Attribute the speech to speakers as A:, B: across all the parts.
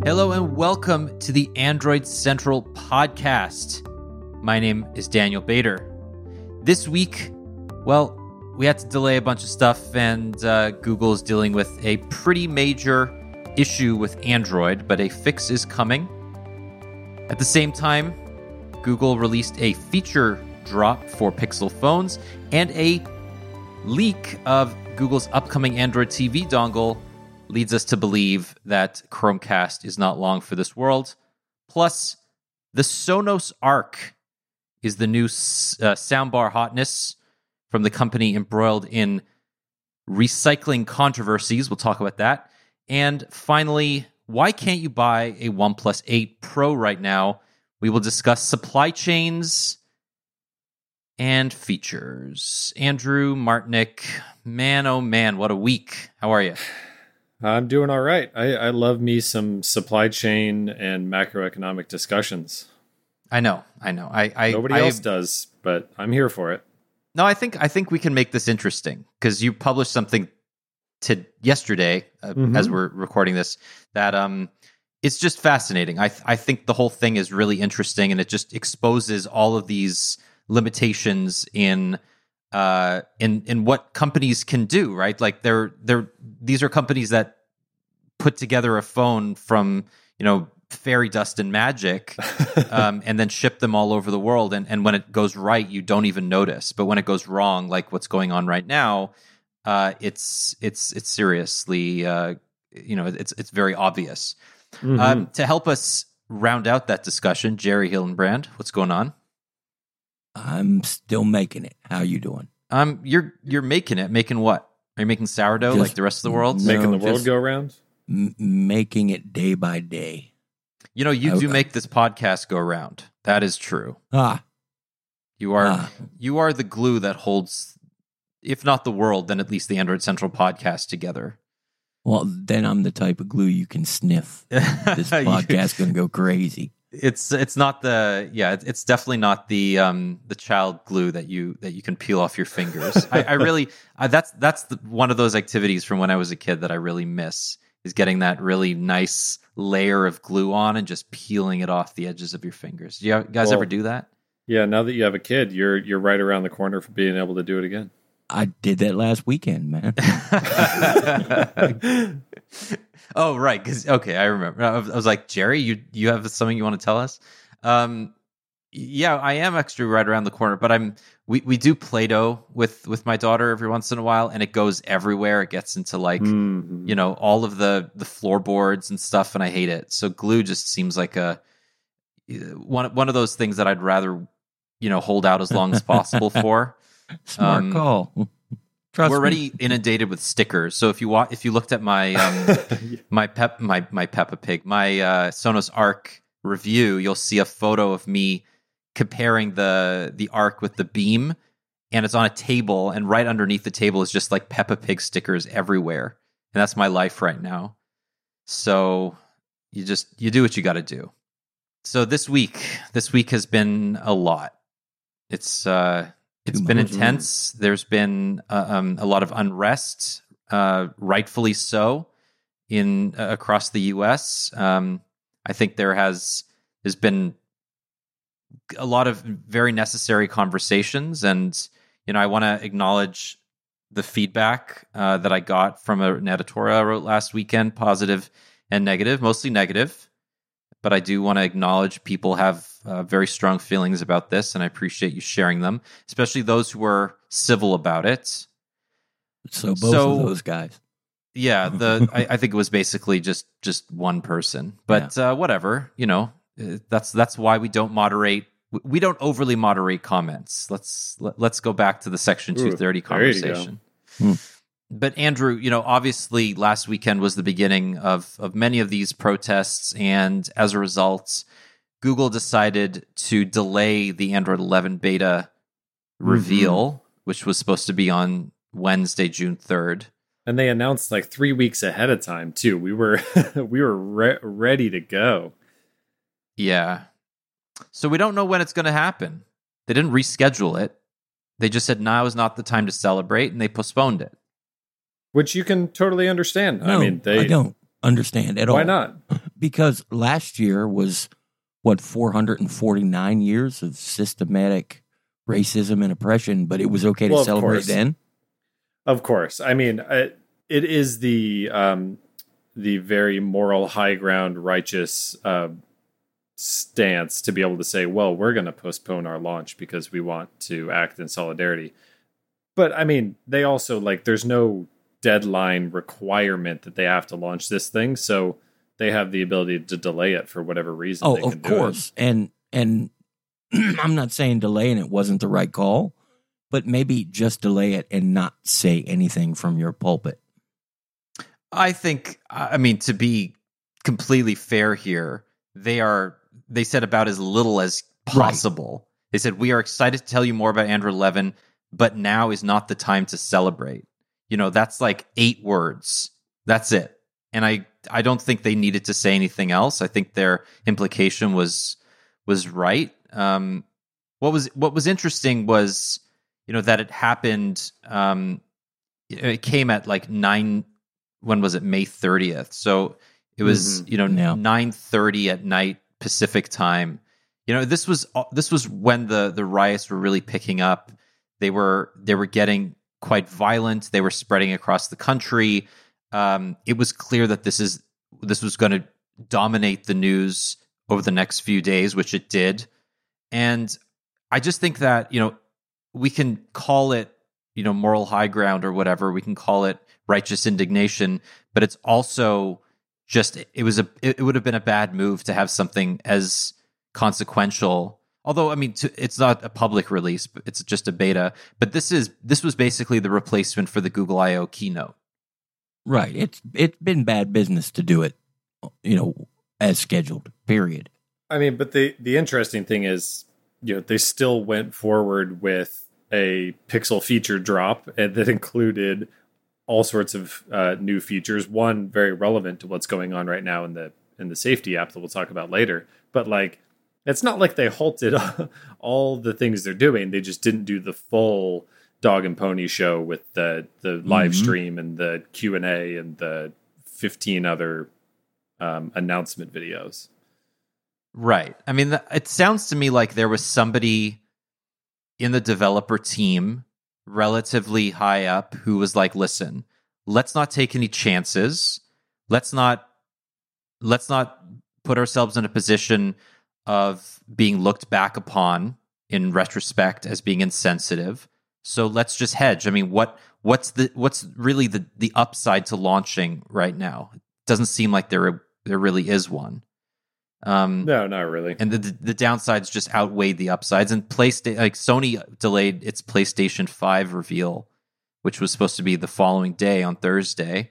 A: Hello and welcome to the Android Central podcast. My name is Daniel Bader. This week, well, we had to delay a bunch of stuff, and Google is dealing with a pretty major issue with Android, but a fix is coming. At the same time, Google released a feature drop for Pixel phones and a leak of Google's upcoming Android TV dongle leads us to believe that Chromecast is not long for this world. Plus, the Sonos Arc is the new soundbar hotness from the company embroiled in recycling controversies. We'll talk about that. And finally, why can't you buy a OnePlus 8 Pro right now? We will discuss supply chains and features. Andrew Martnick, man, oh man, what a week. How are you?
B: I'm doing all right. I love me some supply chain and macroeconomic discussions.
A: I know.
B: Nobody else does, but I'm here for it.
A: No, I think we can make this interesting because you published something yesterday as we're recording this that it's just fascinating. I think the whole thing is really interesting, and it just exposes all of these limitations in what companies can do, right? Like these are companies that put together a phone from, fairy dust and magic, and then ship them all over the world. And when it goes right, you don't even notice. But when it goes wrong, like what's going on right now, it's seriously, it's very obvious.
B: Mm-hmm.
A: To help us round out that discussion, Jerry Hillenbrand, what's going on?
C: I'm still making it. How you doing?
A: You're making it. Making what? Are you making sourdough like the rest of the world?
B: Making the world go round?
C: Making it day by day.
A: You do make this podcast go round. That is true. You are the glue that holds, if not the world, then at least the Android Central podcast together.
C: Well, then I'm the type of glue you can sniff. This podcast going to go crazy.
A: It's it's definitely not the child glue that you can peel off your fingers. I really that's one of those activities from when I was a kid that I really miss, is getting that really nice layer of glue on and just peeling it off the edges of your fingers. Do you guys ever do that? Yeah,
B: now that you have a kid, you're right around the corner for being able to do it again.
C: I did that last weekend, man.
A: Oh, right. I remember. I was like, Jerry, you have something you want to tell us? Yeah, I am actually right around the corner, but we do Play-Doh with my daughter every once in a while, and it goes everywhere. It gets into all of the floorboards and stuff, and I hate it. So glue just seems like one of those things that I'd rather hold out as long as possible for.
C: Smart call. Trust
A: We're
C: me.
A: already inundated with stickers. So if you looked at my my Peppa Pig, my Sonos Arc review, you'll see a photo of me comparing the Arc with the Beam, and it's on a table, and right underneath the table is just like Peppa Pig stickers everywhere, and that's my life right now. So you do what you got to do. So this week has been a lot. It's been intense. There's been a lot of unrest, rightfully so, across the U.S. I think there's been a lot of very necessary conversations, and I want to acknowledge the feedback that I got from an editorial I wrote last weekend, positive and negative, mostly negative. But I do want to acknowledge people have very strong feelings about this, and I appreciate you sharing them, especially those who were civil about it.
C: So both of those guys.
A: Yeah, I think it was basically just one person, but whatever. That's why we don't moderate. We don't overly moderate comments. Let's go back to the Section 230 conversation. But Andrew, obviously last weekend was the beginning of many of these protests, and as a result, Google decided to delay the Android 11 beta reveal, which was supposed to be on Wednesday, June 3rd.
B: And they announced like 3 weeks ahead of time too. We were ready to go.
A: Yeah. So we don't know when it's going to happen. They didn't reschedule it. They just said now is not the time to celebrate, and they postponed it.
B: Which you can totally understand.
C: No, I don't understand at all.
B: Why not?
C: because last year was, 449 years of systematic racism and oppression, but it was okay to celebrate then?
B: Of course. I mean, it is the very moral, high ground, righteous stance to be able to say, well, we're going to postpone our launch because we want to act in solidarity. But I mean, they also, like, there's no deadline requirement that they have to launch this thing, so they have the ability to delay it for whatever reason.
C: Oh, of course. And I'm not saying delaying it wasn't the right call, but maybe just delay it and not say anything from your pulpit.
A: I think, I mean, to be completely fair here, they said about as little as possible. Right. They said, we are excited to tell you more about Android 11, but now is not the time to celebrate. You know, that's like 8 words. That's it. And I don't think they needed to say anything else. I think their implication was right. What was interesting was, you know, that it happened. It came at like 9. When was it? May 30th. So it was 9:30 at night Pacific time. You know, this was when the riots were really picking up. They were getting quite violent. They were spreading across the country. It was clear that this was going to dominate the news over the next few days, which it did. And I just think that, you know, we can call it, you know, moral high ground or whatever. We can call it righteous indignation, but it's also just, it would have been a bad move to have something as consequential. Although, I mean, it's not a public release, but it's just a beta. But this was basically the replacement for the Google I/O keynote.
C: Right. It's been bad business to do it, you know, as scheduled, period.
B: I mean, but the interesting thing is, you know, they still went forward with a Pixel feature drop that included all sorts of new features. One very relevant to what's going on right now in the safety app that we'll talk about later. But like, it's not like they halted all the things they're doing. They just didn't do the full dog and pony show with the live stream and the Q&A and the 15 other announcement videos.
A: Right. I mean, it sounds to me like there was somebody in the developer team relatively high up who was like, listen, let's not take any chances. Let's not put ourselves in a position of being looked back upon in retrospect as being insensitive. So let's just hedge. I mean, what's really the upside to launching right now? It doesn't seem like there really is one.
B: No, not really.
A: And the downsides just outweighed the upsides. And Sony delayed its PlayStation 5 reveal, which was supposed to be the following day on Thursday.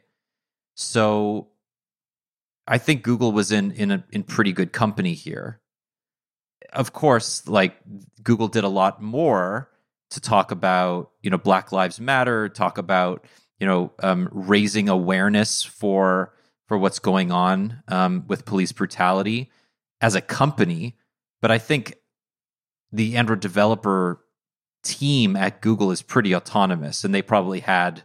A: So I think Google was in pretty good company here. Of course, like, Google did a lot more to talk about, you know, Black Lives Matter, talk about, you know, raising awareness for what's going on with police brutality as a company. But I think the Android developer team at Google is pretty autonomous, and they probably had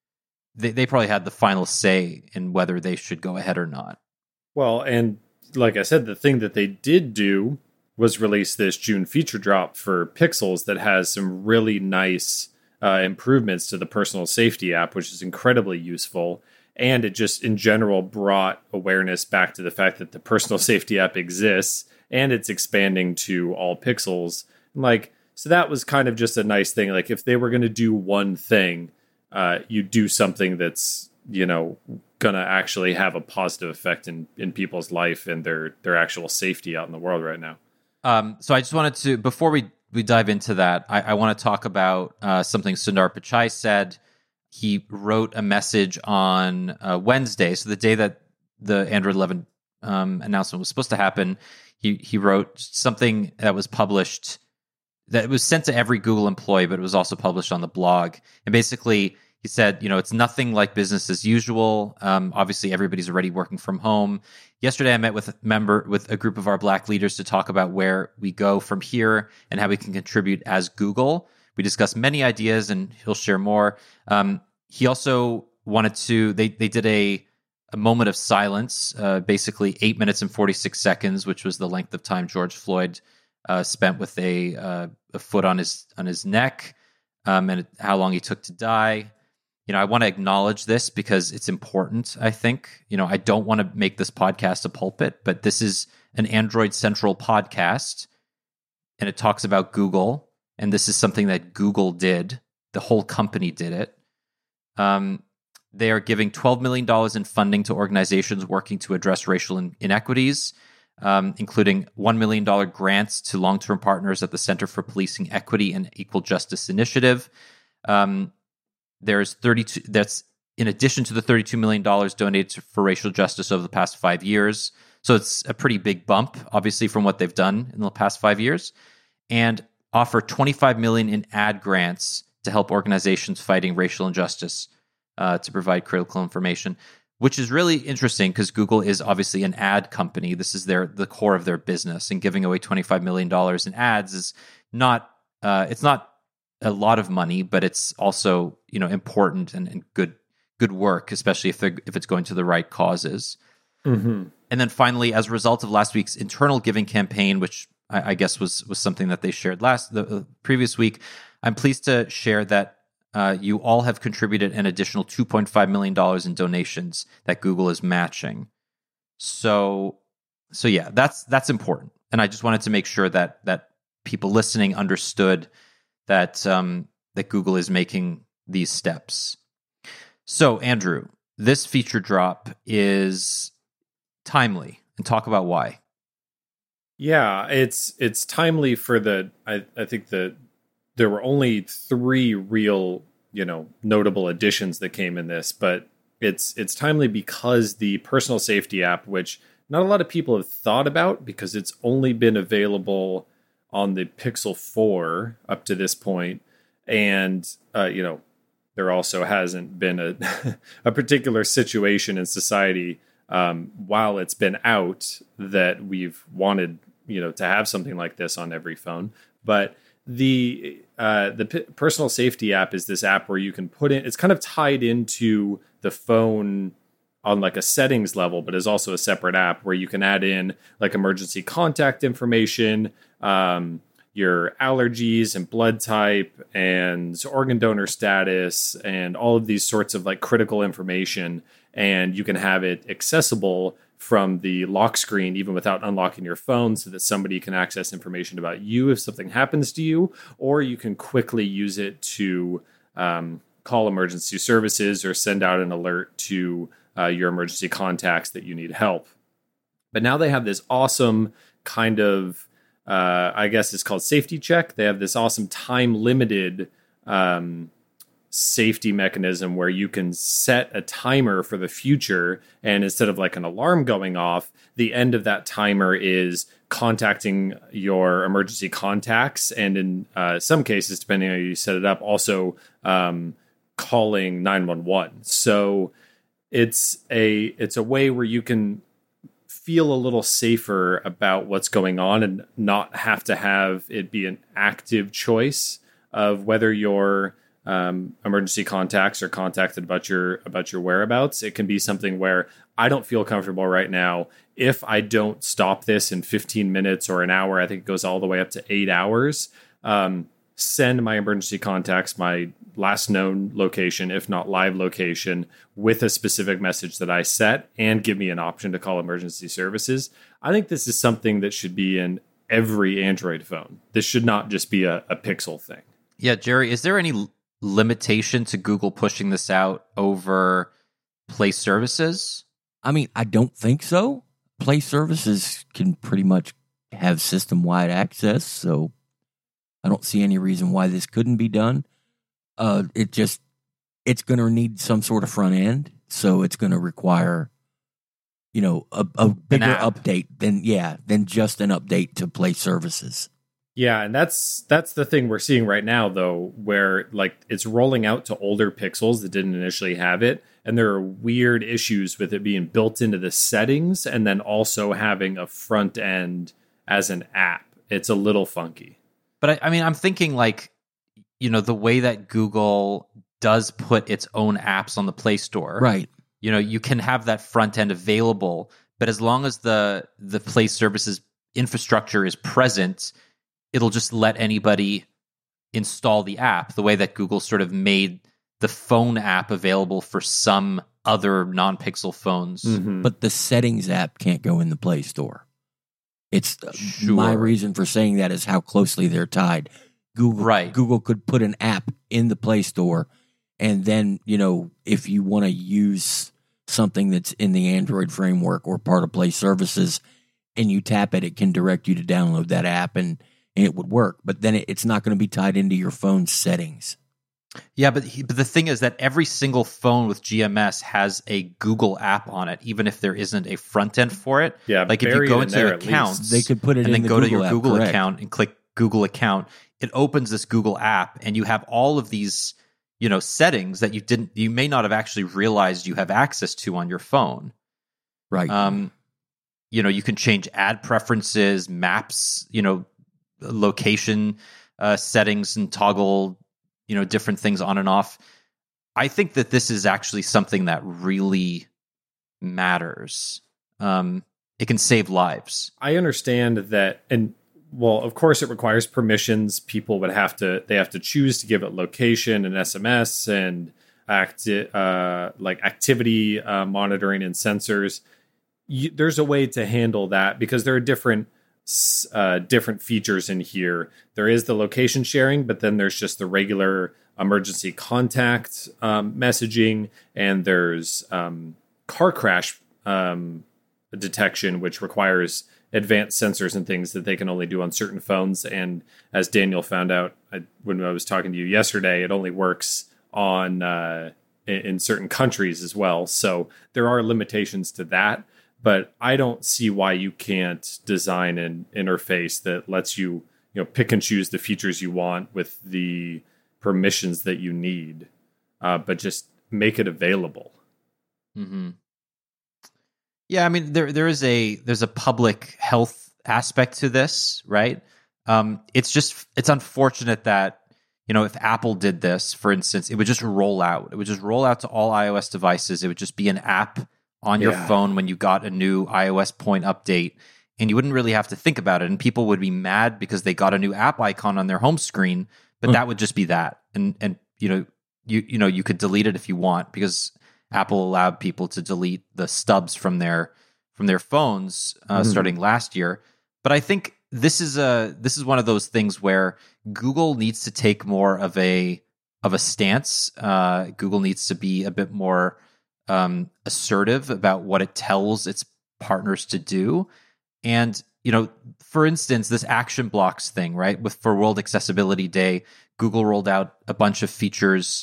A: the final say in whether they should go ahead or not.
B: Well, and like I said, the thing that they did do was release this June feature drop for Pixels that has some really nice improvements to the personal safety app, which is incredibly useful. And it just, in general, brought awareness back to the fact that the personal safety app exists, and it's expanding to all Pixels. Like, so that was kind of just a nice thing. Like, if they were going to do one thing, you do something that's, you know, going to actually have a positive effect in people's life and their actual safety out in the world right now.
A: So I just wanted to, before we dive into that, I want to talk about something Sundar Pichai said. He wrote a message on Wednesday, so the day that the Android 11 announcement was supposed to happen. He wrote something that was published, that it was sent to every Google employee, but it was also published on the blog. And basically, he said, you know, it's nothing like business as usual. Obviously, everybody's already working from home. Yesterday, I met with a group of our Black leaders to talk about where we go from here and how we can contribute as Google. We discussed many ideas, and he'll share more. He also wanted to. They did a a moment of silence, basically 8 minutes and 46 seconds, which was the length of time George Floyd spent with a foot on his neck, and how long he took to die. I want to acknowledge this because it's important, I think. I don't want to make this podcast a pulpit, but this is an Android Central podcast, and it talks about Google, and this is something that Google did. The whole company did it. They are giving $12 million in funding to organizations working to address racial inequities, including $1 million grants to long-term partners at the Center for Policing Equity and Equal Justice Initiative. There's 32. That's in addition to the $32 million donated for racial justice over the past 5 years. So it's a pretty big bump, obviously, from what they've done in the past 5 years, and offer $25 million in ad grants to help organizations fighting racial injustice to provide critical information, which is really interesting because Google is obviously an ad company. This is the core of their business, and giving away $25 million in ads is not. It's not a lot of money, but it's also important and good work, especially if it's going to the right causes.
B: Mm-hmm.
A: And then finally, as a result of last week's internal giving campaign, which I guess was something that they shared the previous week, I'm pleased to share that you all have contributed an additional $2.5 million in donations that Google is matching. So yeah, that's important, and I just wanted to make sure that people listening understood that Google is making these steps. So, Andrew, this feature drop is timely, and talk about why.
B: Yeah, it's timely for I think that there were only 3 real, notable additions that came in this, but it's timely because the personal safety app, which not a lot of people have thought about because it's only been available on the Pixel 4 up to this point, and there also hasn't been a particular situation in society while it's been out that we've wanted to have something like this on every phone. But the personal safety app is this app where you can put in. It's kind of tied into the phone on like a settings level, but is also a separate app where you can add in like emergency contact information, your allergies and blood type and organ donor status and all of these sorts of like critical information. And you can have it accessible from the lock screen, even without unlocking your phone, so that somebody can access information about you if something happens to you, or you can quickly use it to call emergency services or send out an alert to your emergency contacts that you need help. But now they have this awesome kind of, I guess it's called safety check. They have this awesome time-limited safety mechanism where you can set a timer for the future, and instead of like an alarm going off, the end of that timer is contacting your emergency contacts, and in some cases, depending on how you set it up, also calling 911. So it's a way where you can feel a little safer about what's going on and not have to have it be an active choice of whether your emergency contacts are contacted about your whereabouts. It can be something where I don't feel comfortable right now. If I don't stop this in 15 minutes or an hour, I think it goes all the way up to 8 hours. Send my emergency contacts my last known location, if not live location, with a specific message that I set, and give me an option to call emergency services. I think this is something that should be in every Android phone. This should not just be a Pixel thing.
A: Yeah, Jerry, is there any limitation to Google pushing this out over Play services?
C: I mean, I don't think so. Play services can pretty much have system-wide access, so I don't see any reason why this couldn't be done. It's going to need some sort of front end, so it's going to require, a bigger update than just an update to Play services.
B: Yeah, and that's the thing we're seeing right now, though, where like it's rolling out to older Pixels that didn't initially have it, and there are weird issues with it being built into the settings and then also having a front end as an app. It's a little funky.
A: But I mean, I'm thinking like, the way that Google does put its own apps on the Play Store.
C: Right.
A: you can have that front end available, but as long as the Play services infrastructure is present, it'll just let anybody install the app, the way that Google sort of made the phone app available for some other non-Pixel phones.
B: Mhm.
C: But the settings app can't go in the Play Store. It's
A: Sure.
C: my reason for saying that is how closely they're tied. Google could put an app in the Play Store, and then, if you want to use something that's in the Android framework or part of Play services and you tap it, it can direct you to download that app and it would work. But then it's not going to be tied into your phone's settings.
A: Yeah, but the thing is that every single phone with GMS has a Google app on it, even if there isn't a front end for it.
B: Yeah,
A: like if you
B: buried
A: go
B: in
A: into
B: there at
A: accounts,
B: least.
C: They could put it
A: and
C: in
A: then
C: the
A: go to
C: Google
A: your
C: app,
A: Google
C: correct.
A: account and click Google account. It opens this Google app, and you have all of these, settings that you may not have actually realized you have access to on your phone.
C: Right.
A: You can change ad preferences, maps, location settings, and toggle, different things on and off. I think that this is actually something that really matters. It can save lives.
B: I understand that, and well, of course, it requires permissions. People would have to choose to give it location and SMS and activity monitoring and sensors. There's a way to handle that because there are different features in here. There is the location sharing, but then there's just the regular emergency contact messaging, and there's car crash detection, which requires advanced sensors and things that they can only do on certain phones. And as Daniel found out when I was talking to you yesterday, it only works on in certain countries as well. So there are limitations to that. But I don't see why you can't design an interface that lets you, pick and choose the features you want with the permissions that you need, but just make it available.
A: Mm-hmm. Yeah, I mean, there's a public health aspect to this, right? It's unfortunate that, if Apple did this, for instance, it would just roll out. It would just roll out to all iOS devices. It would just be an app on your phone when you got a new iOS point update, and you wouldn't really have to think about it. And people would be mad because they got a new app icon on their home screen, but that would just be that. And you could delete it if you want, because Apple allowed people to delete the stubs from their phones starting last year. But I think this is one of those things where Google needs to take more of a stance. Google needs to be a bit more assertive about what it tells its partners to do. And, for instance, this Action Blocks thing, right? For World Accessibility Day, Google rolled out a bunch of features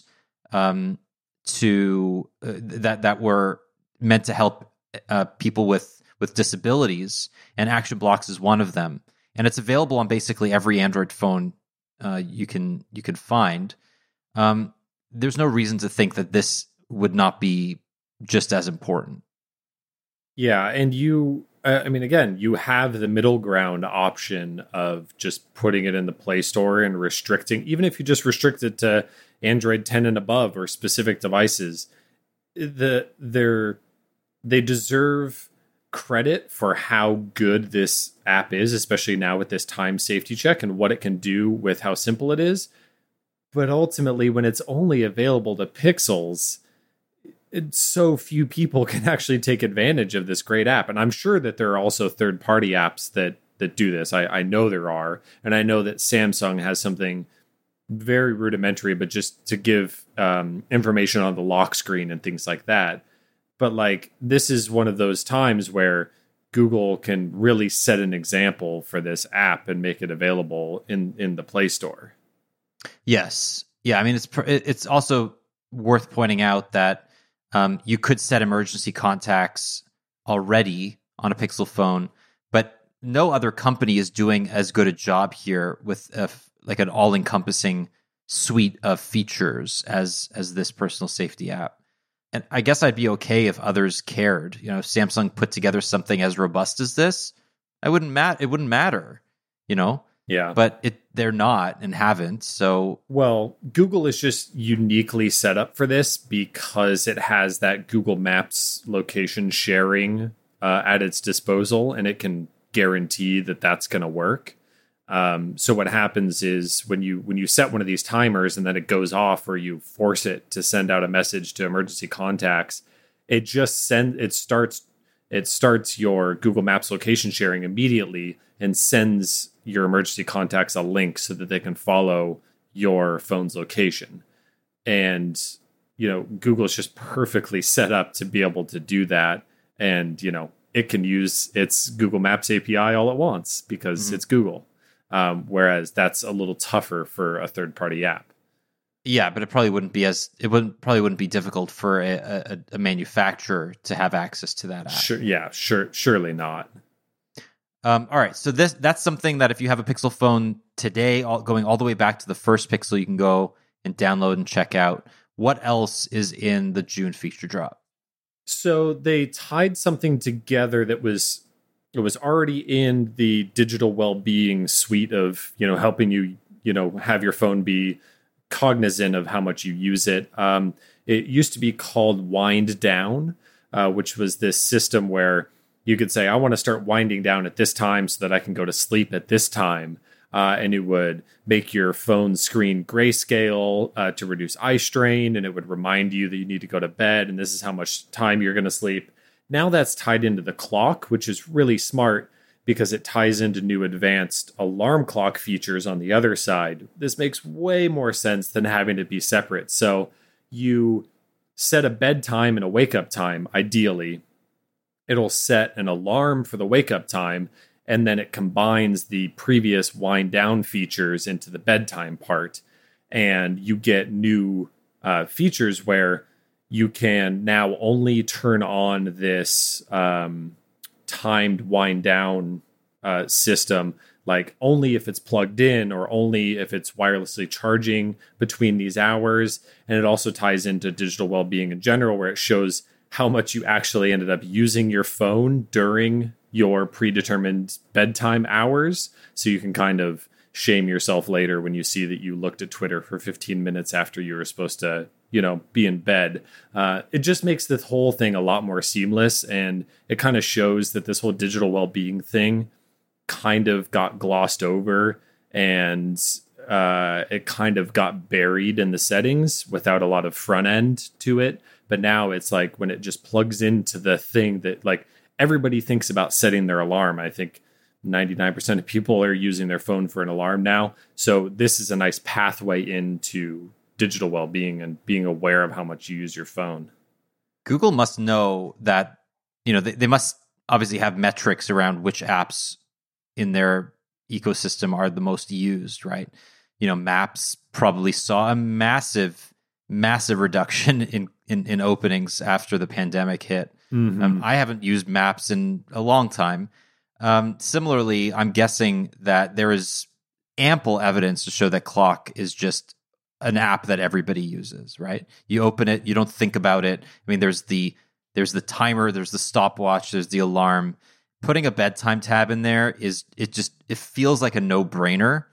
A: to that were meant to help people with disabilities, and Action Blocks is one of them. And it's available on basically every Android phone you can find. There's no reason to think that this would not be just as important.
B: Yeah, and you have the middle ground option of just putting it in the Play Store and restricting, even if you just restrict it to Android 10 and above or specific devices. They deserve credit for how good this app is, especially now with this time safety check and what it can do with how simple it is. But ultimately, when it's only available to Pixels, so few people can actually take advantage of this great app. And I'm sure that there are also third-party apps that do this. I know there are. And I know that Samsung has something very rudimentary, but just to give information on the lock screen and things like that. But this is one of those times where Google can really set an example for this app and make it available in the Play Store.
A: Yes. Yeah, I mean, it's also worth pointing out that you could set emergency contacts already on a Pixel phone, but no other company is doing as good a job here with an all-encompassing suite of features as this personal safety app. And I guess I'd be okay if others cared. If Samsung put together something as robust as this, it wouldn't matter.
B: Yeah.
A: But they're not and haven't. So,
B: well, Google is just uniquely set up for this because it has that Google Maps location sharing at its disposal, and it can guarantee that that's going to work. So what happens is when you set one of these timers and then it goes off, or you force it to send out a message to emergency contacts, it starts your Google Maps location sharing immediately and sends your emergency contacts a link so that they can follow your phone's location. And, Google is just perfectly set up to be able to do that. And, it can use its Google Maps API all at once because it's Google. Whereas that's a little tougher for a third-party app.
A: Yeah, but it probably wouldn't be difficult for a manufacturer to have access to that app.
B: Surely not.
A: All right, so that's something that if you have a Pixel phone today, going all the way back to the first Pixel, you can go and download and check out. What else is in the June feature drop?
B: So they tied something together that was already in the digital well-being suite of helping you have your phone be cognizant of how much you use it. It used to be called Wind Down, which was this system where you could say, I want to start winding down at this time so that I can go to sleep at this time. And it would make your phone screen grayscale to reduce eye strain. And it would remind you that you need to go to bed. And this is how much time you're going to sleep. Now that's tied into the clock, which is really smart because it ties into new advanced alarm clock features on the other side. This makes way more sense than having to be separate. So you set a bedtime and a wake-up time, ideally. It'll set an alarm for the wake-up time, and then it combines the previous wind-down features into the bedtime part. And you get new features where you can now only turn on this timed wind down system, like only if it's plugged in or only if it's wirelessly charging between these hours. And it also ties into digital well-being in general, where it shows how much you actually ended up using your phone during your predetermined bedtime hours. So you can kind of shame yourself later when you see that you looked at Twitter for 15 minutes after you were supposed to be in bed. It just makes the whole thing a lot more seamless, and it kind of shows that this whole digital well-being thing kind of got glossed over, and it kind of got buried in the settings without a lot of front end to it. But now it's like when it just plugs into the thing that like everybody thinks about setting their alarm. I think 99% of people are using their phone for an alarm now. So this is a nice pathway into digital well-being and being aware of how much you use your phone.
A: Google must know that, they must obviously have metrics around which apps in their ecosystem are the most used, right? Maps probably saw a massive reduction in openings after the pandemic hit. I haven't used Maps in a long time. Similarly, I'm guessing that there is ample evidence to show that Clock is just an app that everybody uses, right? You open it, you don't think about it. I mean, there's the timer, there's the stopwatch, there's the alarm. Putting a bedtime tab in there it feels like a no-brainer.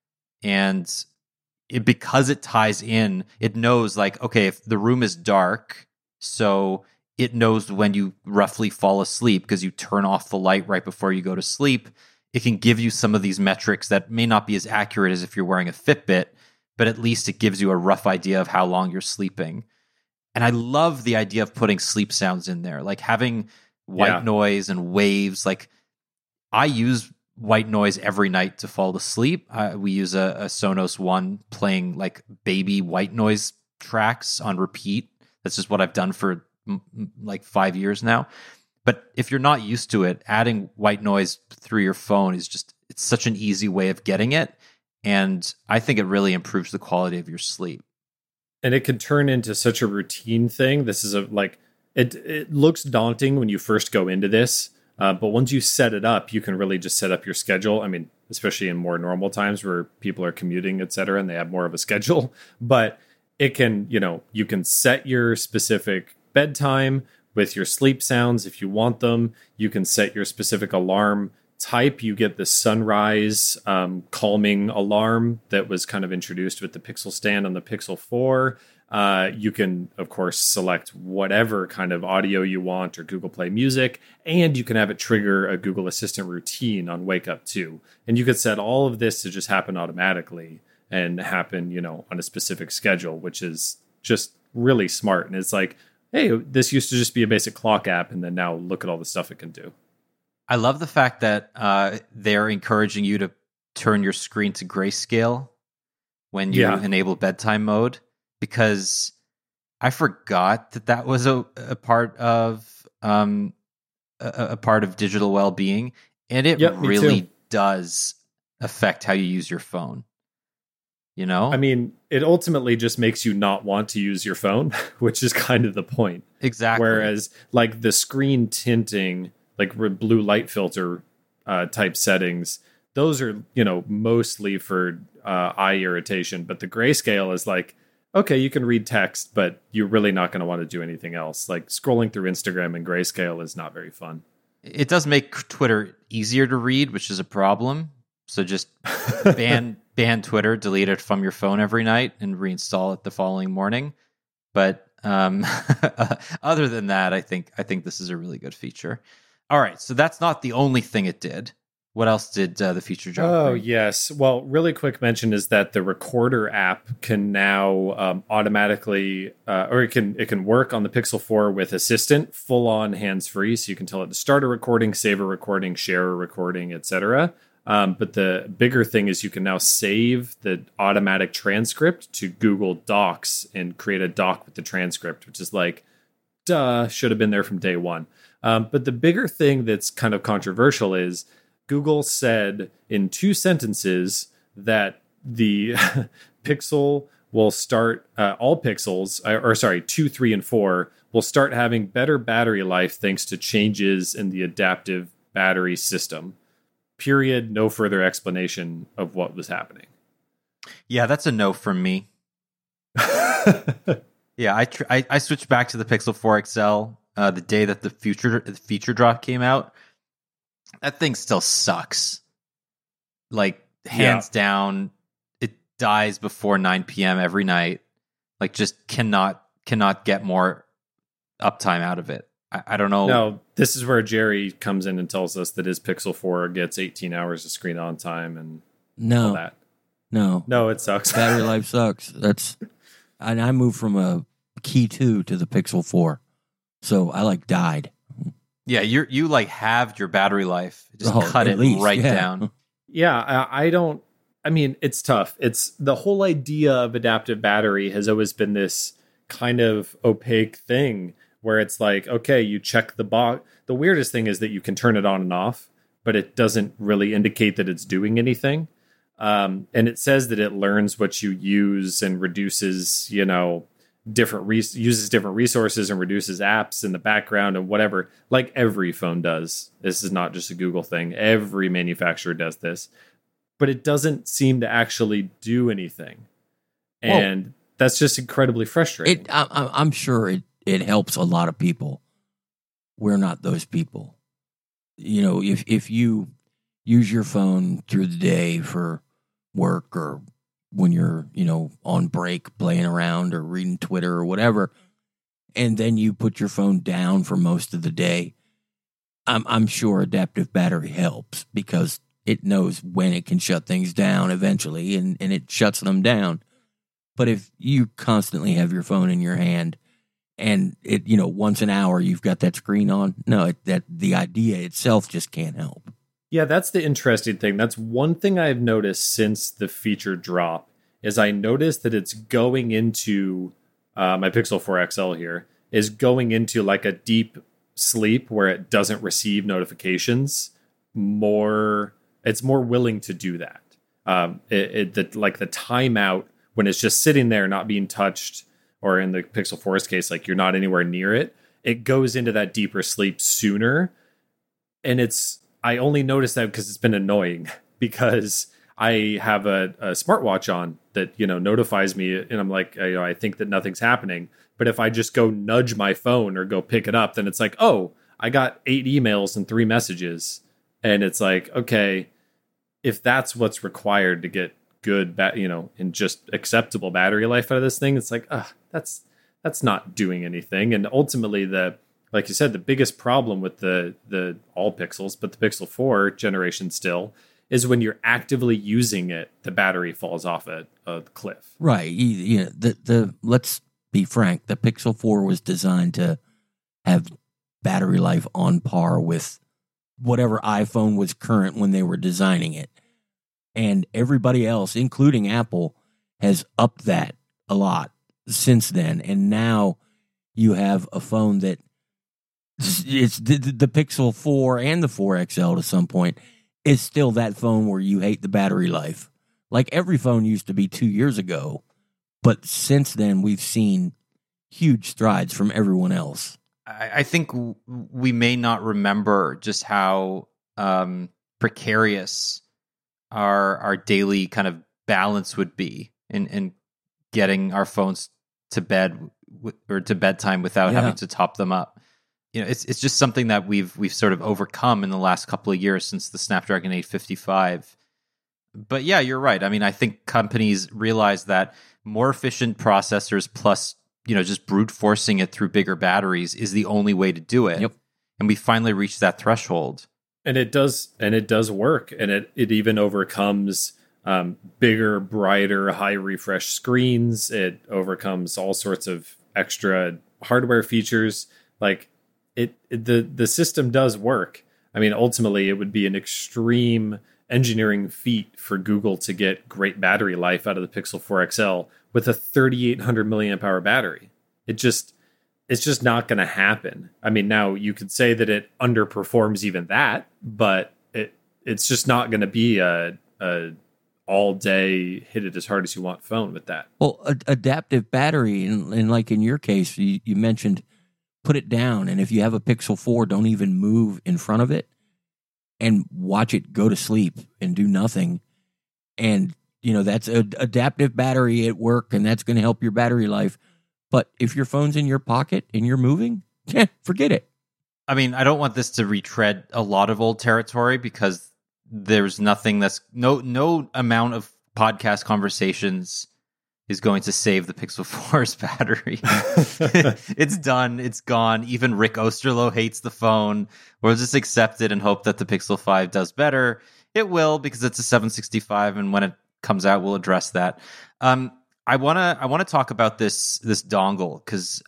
A: And because it ties in, it knows like, okay, if the room is dark, so it knows when you roughly fall asleep because you turn off the light right before you go to sleep. It can give you some of these metrics that may not be as accurate as if you're wearing a Fitbit, but at least it gives you a rough idea of how long you're sleeping. And I love the idea of putting sleep sounds in there, like having white noise and waves. Like I use white noise every night to fall asleep. We use a Sonos One playing like baby white noise tracks on repeat. That's just what I've done for like 5 years now. But if you're not used to it, adding white noise through your phone it's such an easy way of getting it. And I think it really improves the quality of your sleep.
B: And it can turn into such a routine thing. This is it looks daunting when you first go into this. But once you set it up, you can really just set up your schedule. I mean, especially in more normal times where people are commuting, et cetera, and they have more of a schedule. But it can, you can set your specific bedtime with your sleep sounds if you want them. You can set your specific alarm type, you get the sunrise calming alarm that was kind of introduced with the Pixel Stand on the Pixel 4. You can, of course, select whatever kind of audio you want or Google Play Music, and you can have it trigger a Google Assistant routine on Wake Up too. And you could set all of this to just happen automatically and happen, on a specific schedule, which is just really smart. And it's like, hey, this used to just be a basic clock app, and then now look at all the stuff it can do.
A: I love the fact that they're encouraging you to turn your screen to grayscale when you enable bedtime mode, because I forgot that was a part of a part of digital well-being, and it really does affect how you use your phone.
B: I mean, it ultimately just makes you not want to use your phone, which is kind of the point.
A: Exactly.
B: Whereas, like the screen tinting, like blue light filter type settings, those are, mostly for eye irritation. But the grayscale is like, okay, you can read text, but you're really not going to want to do anything else. Like scrolling through Instagram in grayscale is not very fun.
A: It does make Twitter easier to read, which is a problem. So just ban Twitter, delete it from your phone every night, and reinstall it the following morning. But other than that, I think this is a really good feature. All right, so that's not the only thing it did. What else did the feature drop?
B: Oh, yes. Well, really quick mention is that the Recorder app can now automatically, or it can work on the Pixel 4 with Assistant, full-on hands-free, so you can tell it to start a recording, save a recording, share a recording, etc. But the bigger thing is you can now save the automatic transcript to Google Docs and create a doc with the transcript, which is like, duh, should have been there from day one. But the bigger thing that's kind of controversial is Google said in 2 sentences that the Pixel will start, all Pixels, 2, 3, and 4 will start having better battery life thanks to changes in the adaptive battery system. Period. No further explanation of what was happening.
A: Yeah, that's a no from me. Yeah, I switched back to the Pixel 4 XL the day that the feature drop came out. That thing still sucks. Like, hands down, it dies before 9 p.m. every night. Like, just cannot get more uptime out of it. I don't know.
B: No, this is where Jerry comes in and tells us that his Pixel 4 gets 18 hours of screen on time and all that. No, it sucks.
C: Battery life sucks. I moved from a Key 2 to the Pixel 4, so I died.
A: Yeah, you halved your battery life. Just cut it right down.
B: Yeah, I mean, it's tough. It's the whole idea of adaptive battery has always been this kind of opaque thing where it's like, okay, you check the box. The weirdest thing is that you can turn it on and off, but it doesn't really indicate that it's doing anything. And it says that it learns what you use and reduces, uses different resources and reduces apps in the background and whatever, like every phone does. This is not just a Google thing. Every manufacturer does this, but it doesn't seem to actually do anything. And that's just incredibly frustrating.
C: I'm sure it helps a lot of people. We're not those people. If you use your phone through the day for work or when you're, on break playing around or reading Twitter or whatever, and then you put your phone down for most of the day, I'm sure adaptive battery helps because it knows when it can shut things down eventually, and it shuts them down. But if you constantly have your phone in your hand and it, once an hour you've got that screen on, that the idea itself just can't help.
B: Yeah, that's the interesting thing. That's one thing I've noticed since the feature drop is I noticed that it's going into my Pixel 4 XL here is going into like a deep sleep where it doesn't receive notifications. It's more willing to do that. The timeout when it's just sitting there not being touched, or in the Pixel 4's case, like you're not anywhere near it, it goes into that deeper sleep sooner. And I only noticed that because it's been annoying because I have a smartwatch on that, notifies me, and I'm like, I think that nothing's happening. But if I just go nudge my phone or go pick it up, then it's like, oh, I got 8 emails and 3 messages. And it's like, okay, if that's what's required to get good, and just acceptable battery life out of this thing, it's like, that's not doing anything. And ultimately, like you said, the biggest problem with the all Pixels, but the Pixel 4 generation still, is when you're actively using it, the battery falls off a cliff.
C: Right. Let's be frank. The Pixel 4 was designed to have battery life on par with whatever iPhone was current when they were designing it. And everybody else, including Apple, has upped that a lot since then. And now you have a phone that it's the Pixel 4 and the 4 XL to some point is still that phone where you hate the battery life. Like every phone used to be 2 years ago. But since then, we've seen huge strides from everyone else.
A: I think we may not remember just how precarious our daily kind of balance would be in getting our phones to bed or to bedtime without having to top them up. It's just something that we've sort of overcome in the last couple of years since the Snapdragon 855. But yeah, you're right. I mean, I think companies realize that more efficient processors plus, just brute forcing it through bigger batteries is the only way to do it.
C: Yep.
A: And we finally reached that threshold.
B: And it does work. And it even overcomes bigger, brighter, high refresh screens. It overcomes all sorts of extra hardware features. Like the system does work. I mean, ultimately, it would be an extreme engineering feat for Google to get great battery life out of the Pixel 4 XL with a 3,800 milliamp hour battery. It's just not going to happen. I mean, now you could say that it underperforms even that, but it's just not going to be a all day hit it as hard as you want phone with that.
C: Well, adaptive battery, and like in your case, you mentioned put it down, and if you have a Pixel 4, don't even move in front of it and watch it go to sleep and do nothing. And, that's an adaptive battery at work, and that's going to help your battery life. But if your phone's in your pocket and you're moving, forget it.
A: I mean, I don't want this to retread a lot of old territory because there's nothing no amount of podcast conversations is going to save the Pixel 4's battery. It's done. It's gone. Even Rick Osterloh hates the phone. We'll just accept it and hope that the Pixel 5 does better. It will, because it's a 765, and when it comes out, we'll address that. I want to talk about this dongle because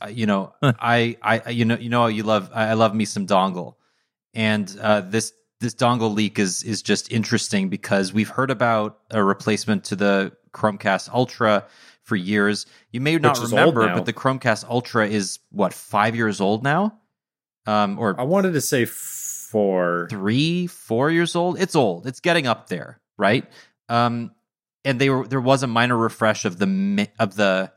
A: I love me some dongle, and this dongle leak is just interesting because we've heard about a replacement to the Chromecast Ultra for years. You may not remember, but the Chromecast Ultra is 5 years old now, or
B: I wanted to say 4
A: years old. It's old. It's getting up there, right? And there was a minor refresh of the mainline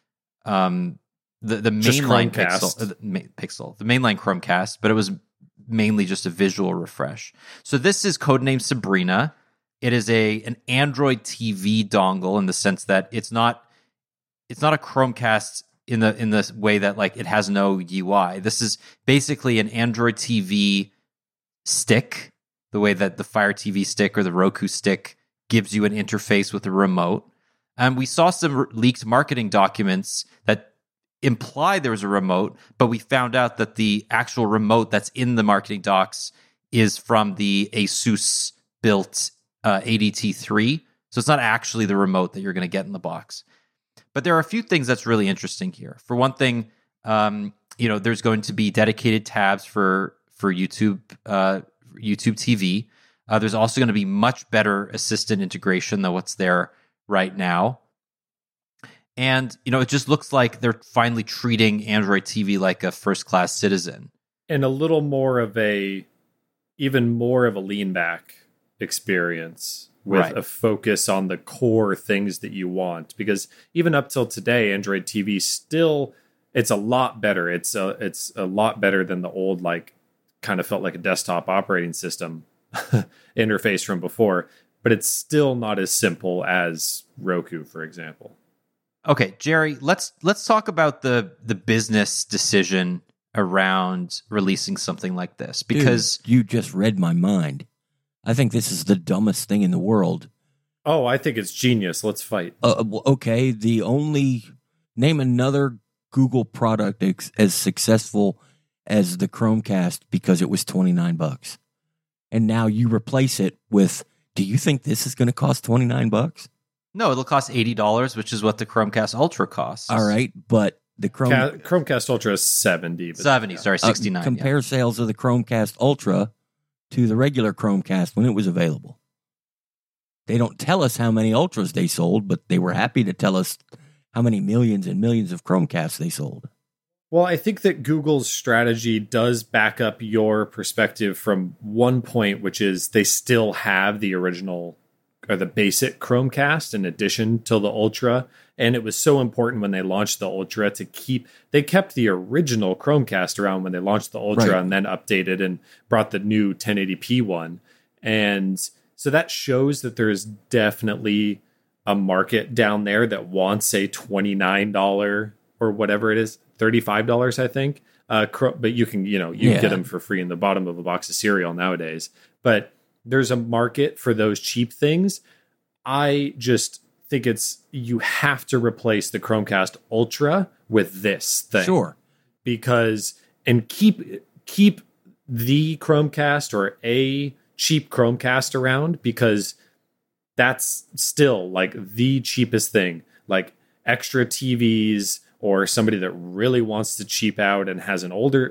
A: Pixel, the mainline Chromecast, but it was mainly just a visual refresh. So this is codenamed Sabrina. It is an Android TV dongle in the sense that it's not a Chromecast in the way that like it has no UI. This is basically an Android TV stick, the way that the Fire TV stick or the Roku stick gives you an interface with a remote. And we saw some leaked marketing documents that imply there was a remote, but we found out that the actual remote that's in the marketing docs is from the Asus built ADT3. So it's not actually the remote that you're going to get in the box. But there are a few things that's really interesting here. For one thing, there's going to be dedicated tabs for YouTube TV. There's also going to be much better assistant integration than what's there right now. And, it just looks like they're finally treating Android TV like a first-class citizen.
B: And a little more of even more of a lean-back experience with a focus on the core things that you want. Because even up till today, Android TV it's a lot better. It's a lot better than the old, kind of felt like a desktop operating system interface from before. But it's still not as simple as Roku, for example.
A: Okay, Jerry, let's talk about the business decision around releasing something like this, because
C: Dude, you just read my mind. I think this is the dumbest thing in the world.
B: Oh, I think it's genius. Let's fight.
C: Okay, name another Google product as successful as the Chromecast because it was $29. And now you replace it with, do you think this is going to cost $29?
A: No, it'll cost $80, which is what the Chromecast Ultra costs.
C: All right, but the
B: Chromecast Ultra is $70.
A: 70, sorry, 69.
C: Compare sales of the Chromecast Ultra to the regular Chromecast when it was available. They don't tell us how many Ultras they sold, but they were happy to tell us how many millions and millions of Chromecasts they sold.
B: Well, I think that Google's strategy does back up your perspective from one point, which is they still have the original or the basic Chromecast in addition to the Ultra. And it was so important when they launched the Ultra they kept the original Chromecast around when they launched the Ultra, right, and then updated and brought the new 1080p one. And so that shows that there is definitely a market down there that wants a $29 or whatever it is, $35, I think. But you can, get them for free in the bottom of a box of cereal nowadays. But there's a market for those cheap things. I just think you have to replace the Chromecast Ultra with this thing.
C: Sure.
B: And keep the Chromecast or a cheap Chromecast around, because that's still like the cheapest thing. Like extra TVs, or somebody that really wants to cheap out and has an older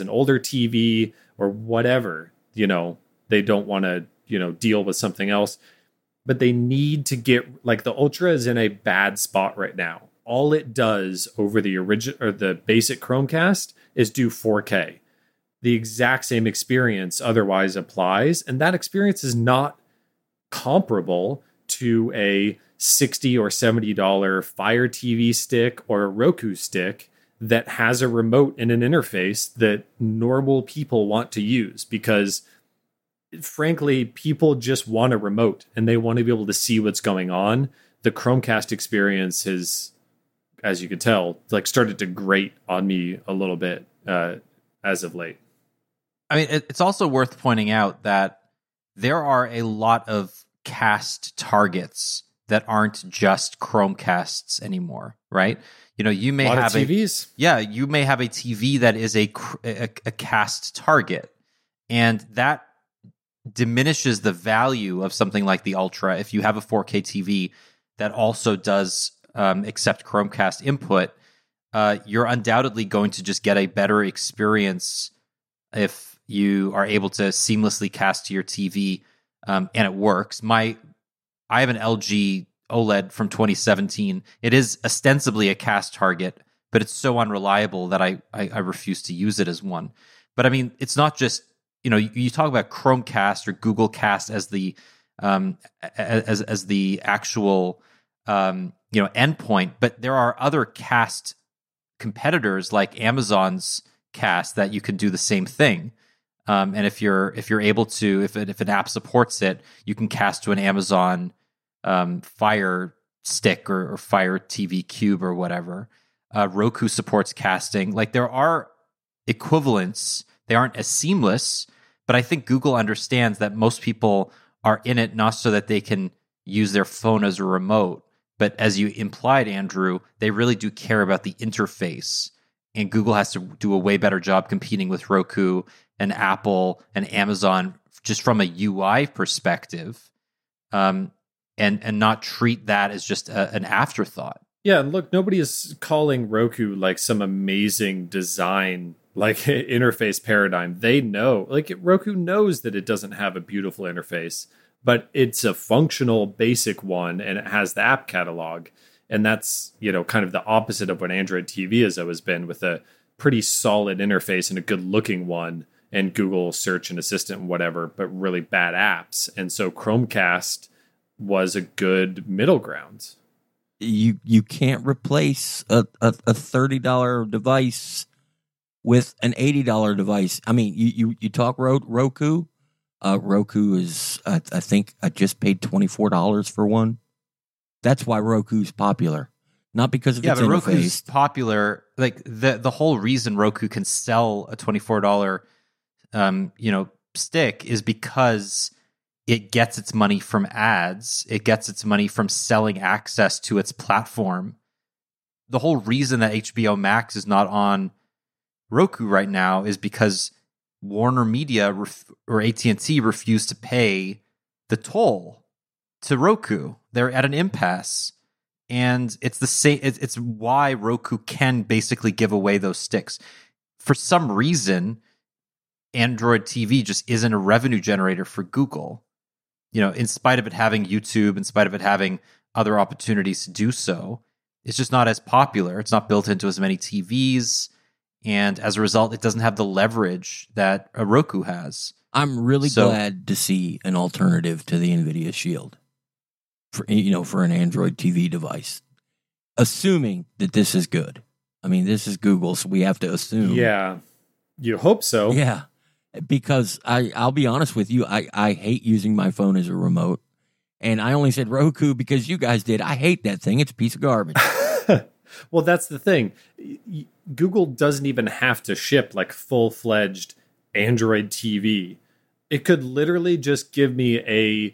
B: TV or whatever, they don't want to, deal with something else, but they need to get, like, the Ultra is in a bad spot right now. All it does over the original or the basic Chromecast is do 4K. The exact same experience otherwise applies, and that experience is not comparable to a $60 or $70 Fire TV stick or a Roku stick that has a remote and an interface that normal people want to use, because frankly, people just want a remote and they want to be able to see what's going on. The Chromecast experience has, as you could tell, started to grate on me a little bit as of late.
A: I mean, it's also worth pointing out that there are a lot of cast targets that aren't just Chromecasts anymore, right? You may have
B: TVs.
A: You may have a TV that is a cast target, and that diminishes the value of something like the Ultra. If you have a 4K TV that also does accept Chromecast input, you're undoubtedly going to just get a better experience if you are able to seamlessly cast to your TV and it works. I have an LG OLED from 2017. It is ostensibly a cast target, but it's so unreliable that I refuse to use it as one. But I mean, it's not just, you talk about Chromecast or Google Cast as the as the actual endpoint, but there are other cast competitors like Amazon's Cast that you can do the same thing. And if you're able to, if an app supports it, you can cast to an Amazon Fire Stick or Fire TV Cube or whatever. Roku supports casting. Like, there are equivalents. They aren't as seamless, but I think Google understands that most people are in it not so that they can use their phone as a remote, but as you implied, Andrew, they really do care about the interface. And Google has to do a way better job competing with Roku and Apple and Amazon just from a UI perspective, and not treat that as just an afterthought.
B: Yeah, and look, nobody is calling Roku like some amazing design, like interface paradigm. They know, Roku knows that it doesn't have a beautiful interface, but it's a functional, basic one, and it has the app catalog. And that's, kind of the opposite of what Android TV has always been, with a pretty solid interface and a good looking one, and Google search and assistant and whatever, but really bad apps. And so Chromecast was a good middle ground.
C: You can't replace a $30 device with an $80 device. I mean, you talk Roku. Roku is, I think I just paid $24 for one. That's why Roku's popular, not because of its interface.
A: Roku's popular. Like, the whole reason Roku can sell a $24 stick is because it gets its money from ads. It gets its money from selling access to its platform. The whole reason that HBO Max is not on Roku right now is because Warner Media or AT&T refused to pay the toll to Roku. They're at an impasse. And it's the same. It's why Roku can basically give away those sticks. For some reason, Android TV just isn't a revenue generator for Google. In spite of it having YouTube, in spite of it having other opportunities to do so, it's just not as popular. It's not built into as many TVs. And as a result, it doesn't have the leverage that a Roku has.
C: I'm really glad to see an alternative to the NVIDIA Shield for an Android TV device, assuming that this is good. I mean, this is Google, so we have to assume.
B: Yeah, you hope so.
C: Yeah, because I'll be honest with you, I hate using my phone as a remote, and I only said Roku because you guys did. I hate that thing. It's a piece of garbage.
B: Well, that's the thing. Google doesn't even have to ship like full-fledged Android TV. It could literally just give me a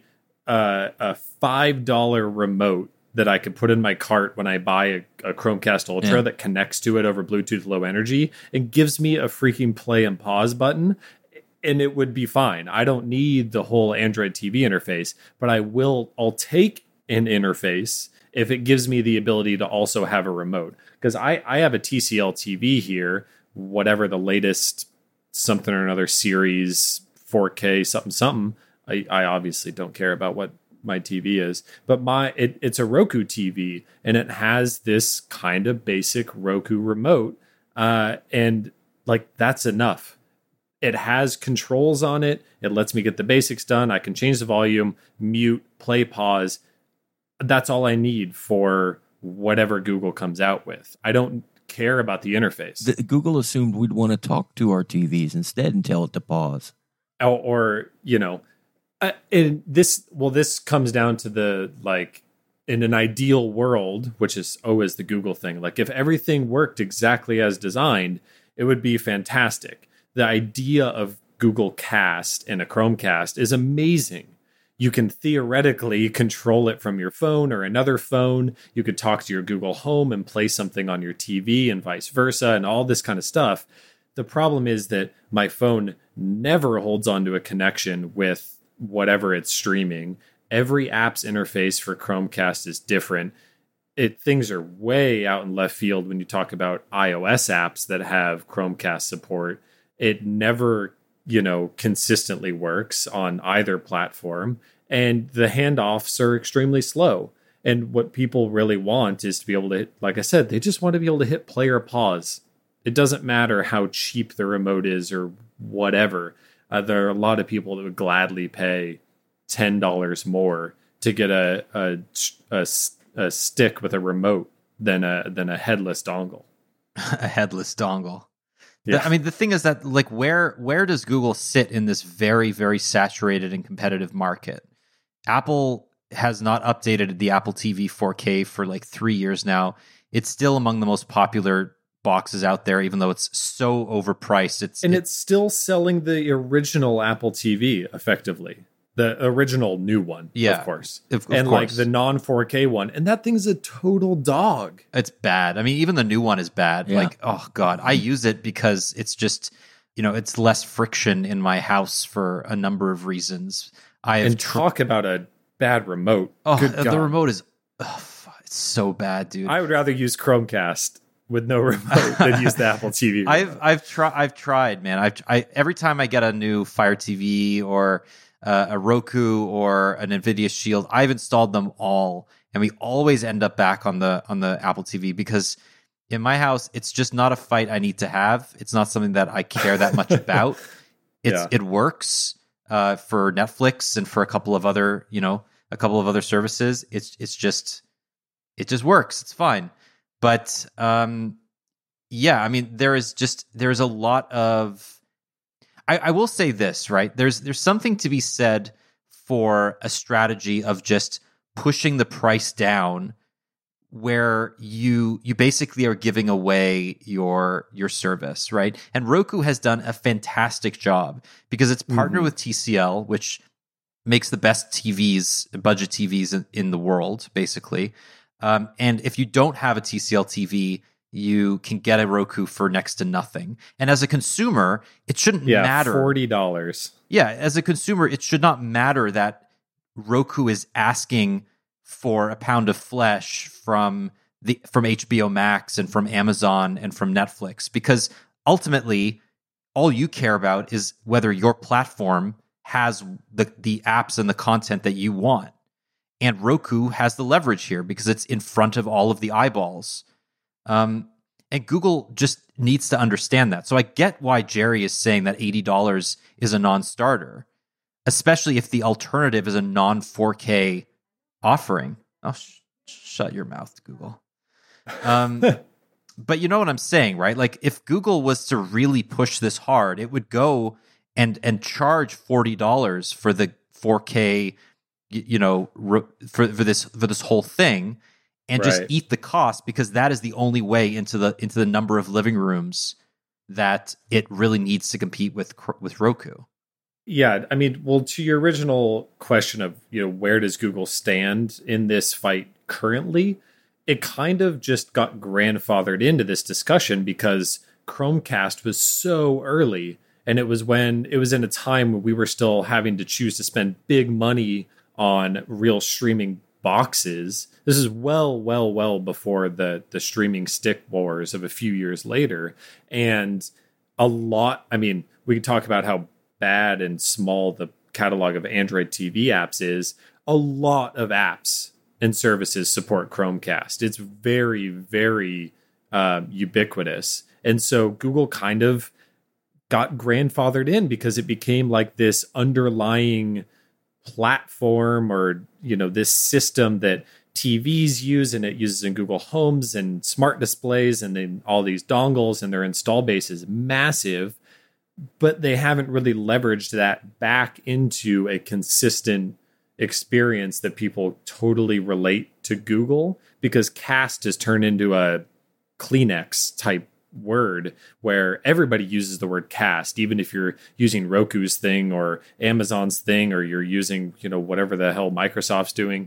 B: $5 remote that I could put in my cart when I buy a Chromecast Ultra that connects to it over Bluetooth Low Energy and gives me a freaking play and pause button, and it would be fine. I don't need the whole Android TV interface, but I'll take an interface if it gives me the ability to also have a remote. Because I have a TCL TV here, whatever the latest something or another series, 4K, something. I obviously don't care about what my TV is, but it's a Roku TV, and it has this kind of basic Roku remote, and like that's enough. It has controls on it. It lets me get the basics done. I can change the volume, mute, play, pause. That's all I need for whatever Google comes out with. I don't care about the interface.
C: Google assumed we'd want to talk to our TVs instead and tell it to pause.
B: Or this comes down to the, like, in an ideal world, which is always the Google thing. Like, if everything worked exactly as designed, it would be fantastic. The idea of Google Cast and a Chromecast is amazing. You can theoretically control it from your phone or another phone. You could talk to your Google Home and play something on your TV and vice versa and all this kind of stuff. The problem is that my phone never holds onto a connection with whatever it's streaming. Every app's interface for Chromecast is different. Things are way out in left field when you talk about iOS apps that have Chromecast support. It never, consistently works on either platform, and the handoffs are extremely slow. And what people really want is to be able to, like I said, they just want to be able to hit play or pause. It doesn't matter how cheap the remote is or whatever. There are a lot of people that would gladly pay $10 more to get a stick with a remote than a headless dongle.
A: A headless dongle.
B: Yeah.
A: I mean, the thing is that, like, where does Google sit in this very, very saturated and competitive market? Apple has not updated the Apple TV 4K for like 3 years now. It's still among the most popular boxes out there, even though it's so overpriced. It's
B: still selling the original Apple TV effectively. The original new one,
A: yeah,
B: of course.
A: Of
B: and
A: course.
B: Like the non-4K one. And that thing's a total dog.
A: It's bad. I mean, even the new one is bad.
C: Yeah.
A: Like, oh God, I use it because it's just, it's less friction in my house for a number of reasons.
B: Talk about a bad remote.
A: Oh,
B: Good God.
A: The remote is, it's so bad, dude.
B: I would rather use Chromecast with no remote than use the Apple TV remote.
A: I've tried, man. Every time I get a new Fire TV or a Roku or an NVIDIA Shield, I've installed them all, and we always end up back on the Apple TV because in my house, it's just not a fight I need to have. It's not something that I care that much about. It works for Netflix and for a couple of other services. It just works. It's fine. But yeah, I mean, there's a lot of. I will say this, right? There's something to be said for a strategy of just pushing the price down, where you basically are giving away your service, right? And Roku has done a fantastic job because it's partnered with TCL, which makes the best TVs, budget TVs in the world, basically. And if you don't have a TCL TV, you can get a Roku for next to nothing. And as a consumer, it shouldn't matter.
B: $40.
A: Yeah, as a consumer, it should not matter that Roku is asking for a pound of flesh from HBO Max and from Amazon and from Netflix, because ultimately, all you care about is whether your platform has the apps and the content that you want. And Roku has the leverage here because it's in front of all of the eyeballs. And Google just needs to understand that. So I get why Jerry is saying that $80 is a non-starter, especially if the alternative is a non-4K offering. Oh, shut your mouth, Google. But you know what I'm saying, right? Like, if Google was to really push this hard, it would go and charge $40 for the 4K, for this whole thing, and just eat the cost, because that is the only way into the number of living rooms that it really needs to compete with Roku.
B: Yeah, I mean, well, to your original question of, where does Google stand in this fight currently, it kind of just got grandfathered into this discussion because Chromecast was so early, and it was in a time when we were still having to choose to spend big money on real streaming boxes. This is well before the streaming stick wars of a few years later. And we can talk about how bad and small the catalog of Android TV apps is. A lot of apps and services support Chromecast. It's very, very ubiquitous. And so Google kind of got grandfathered in because it became like this underlying platform, or this system that TVs use, and it uses in Google Homes and smart displays and then all these dongles, and their install base is massive, but they haven't really leveraged that back into a consistent experience that people totally relate to Google, because cast has turned into a Kleenex type word where everybody uses the word cast, even if you're using Roku's thing or Amazon's thing, or you're using, whatever the hell Microsoft's doing.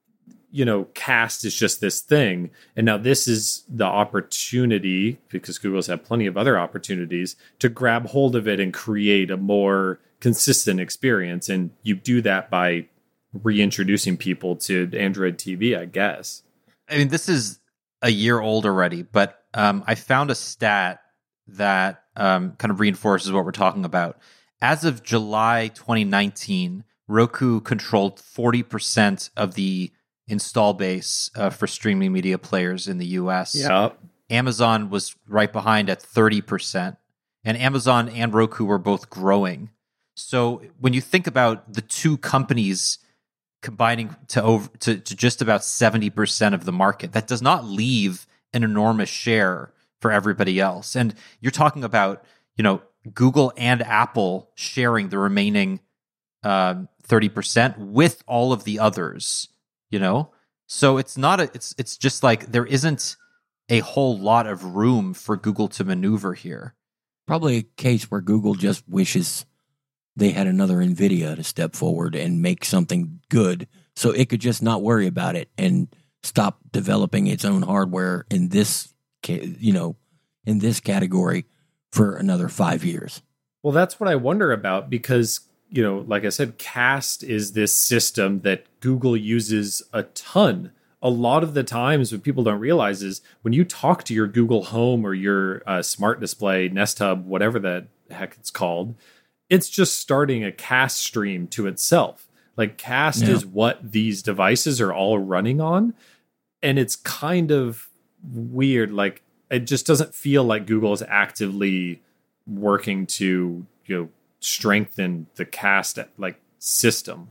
B: Cast is just this thing. And now this is the opportunity, because Google's had plenty of other opportunities, to grab hold of it and create a more consistent experience. And you do that by reintroducing people to Android TV, I guess.
A: I mean, this is a year old already, but I found a stat that kind of reinforces what we're talking about. As of July 2019, Roku controlled 40% of the install base for streaming media players in the US.
B: Yep.
A: Amazon was right behind at 30%, and Amazon and Roku were both growing. So when you think about the two companies combining to just about 70% of the market, that does not leave an enormous share for everybody else. And you're talking about, Google and Apple sharing the remaining 30% with all of the others, So it's not it's just like there isn't a whole lot of room for Google to maneuver here.
C: Probably a case where Google just wishes they had another NVIDIA to step forward and make something good, so it could just not worry about it and stop developing its own hardware in this, in this category for another 5 years.
B: Well, that's what I wonder about, because, like I said, Cast is this system that Google uses a ton. A lot of the times, what people don't realize is when you talk to your Google Home or your smart display, Nest Hub, whatever the heck it's called, it's just starting a Cast stream to itself. Like, Cast is what these devices are all running on. And it's kind of weird. Like, it just doesn't feel like Google is actively working to, strengthen the Cast system.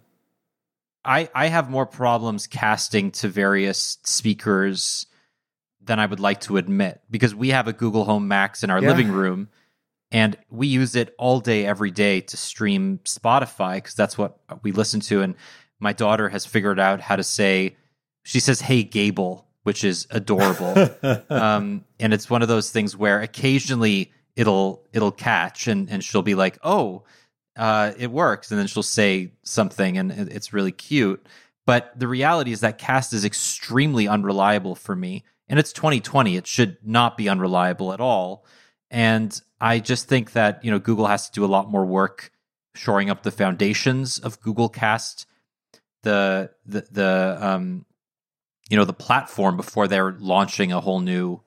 A: I have more problems casting to various speakers than I would like to admit, because we have a Google Home Max in our living room, and we use it all day, every day to stream Spotify, because that's what we listen to. And my daughter has figured out how to say, she says, "Hey, Gable," which is adorable. And it's one of those things where occasionally it'll catch, and she'll be like, "Oh, it works. And then she'll say something, and it's really cute. But the reality is that Cast is extremely unreliable for me. And it's 2020. It should not be unreliable at all. And I just think that, Google has to do a lot more work shoring up the foundations of Google Cast, the platform, before they're launching a whole new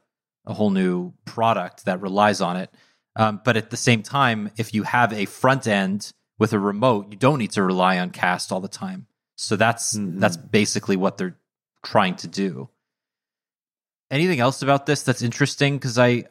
A: product that relies on it. But at the same time, if you have a front end with a remote, you don't need to rely on Cast all the time. So that's basically what they're trying to do. Anything else about this that's interesting? Because I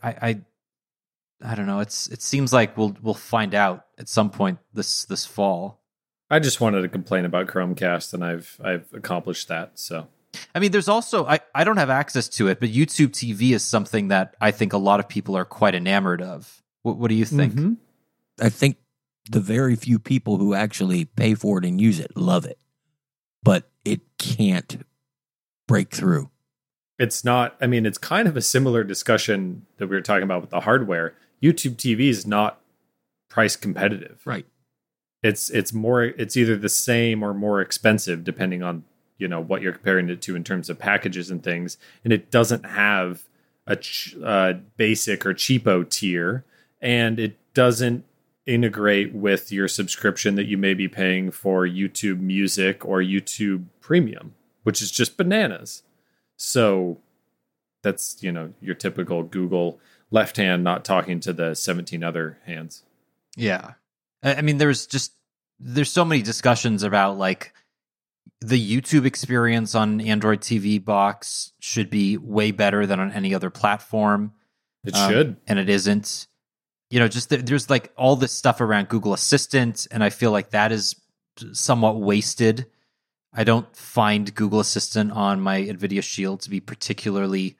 A: don't know. It seems like we'll find out at some point this fall.
B: I just wanted to complain about Chromecast, and I've accomplished that. So,
A: I mean, there's also I don't have access to it, but YouTube TV is something that I think a lot of people are quite enamored of. What do you think?
C: Mm-hmm. I think the very few people who actually pay for it and use it love it, but it can't break through.
B: It's not. I mean, it's kind of a similar discussion that we were talking about with the hardware. YouTube TV is not price competitive,
C: right?
B: It's either the same or more expensive depending on what you're comparing it to in terms of packages and things, and it doesn't have a basic or cheapo tier, and it doesn't integrate with your subscription that you may be paying for YouTube Music or YouTube Premium, which is just bananas. So that's, your typical Google left hand not talking to the 17 other hands.
A: Yeah. I mean, there's so many discussions about like the YouTube experience on Android TV box should be way better than on any other platform.
B: It should.
A: And it isn't. There's like all this stuff around Google Assistant, and I feel like that is somewhat wasted. I don't find Google Assistant on my NVIDIA Shield to be particularly,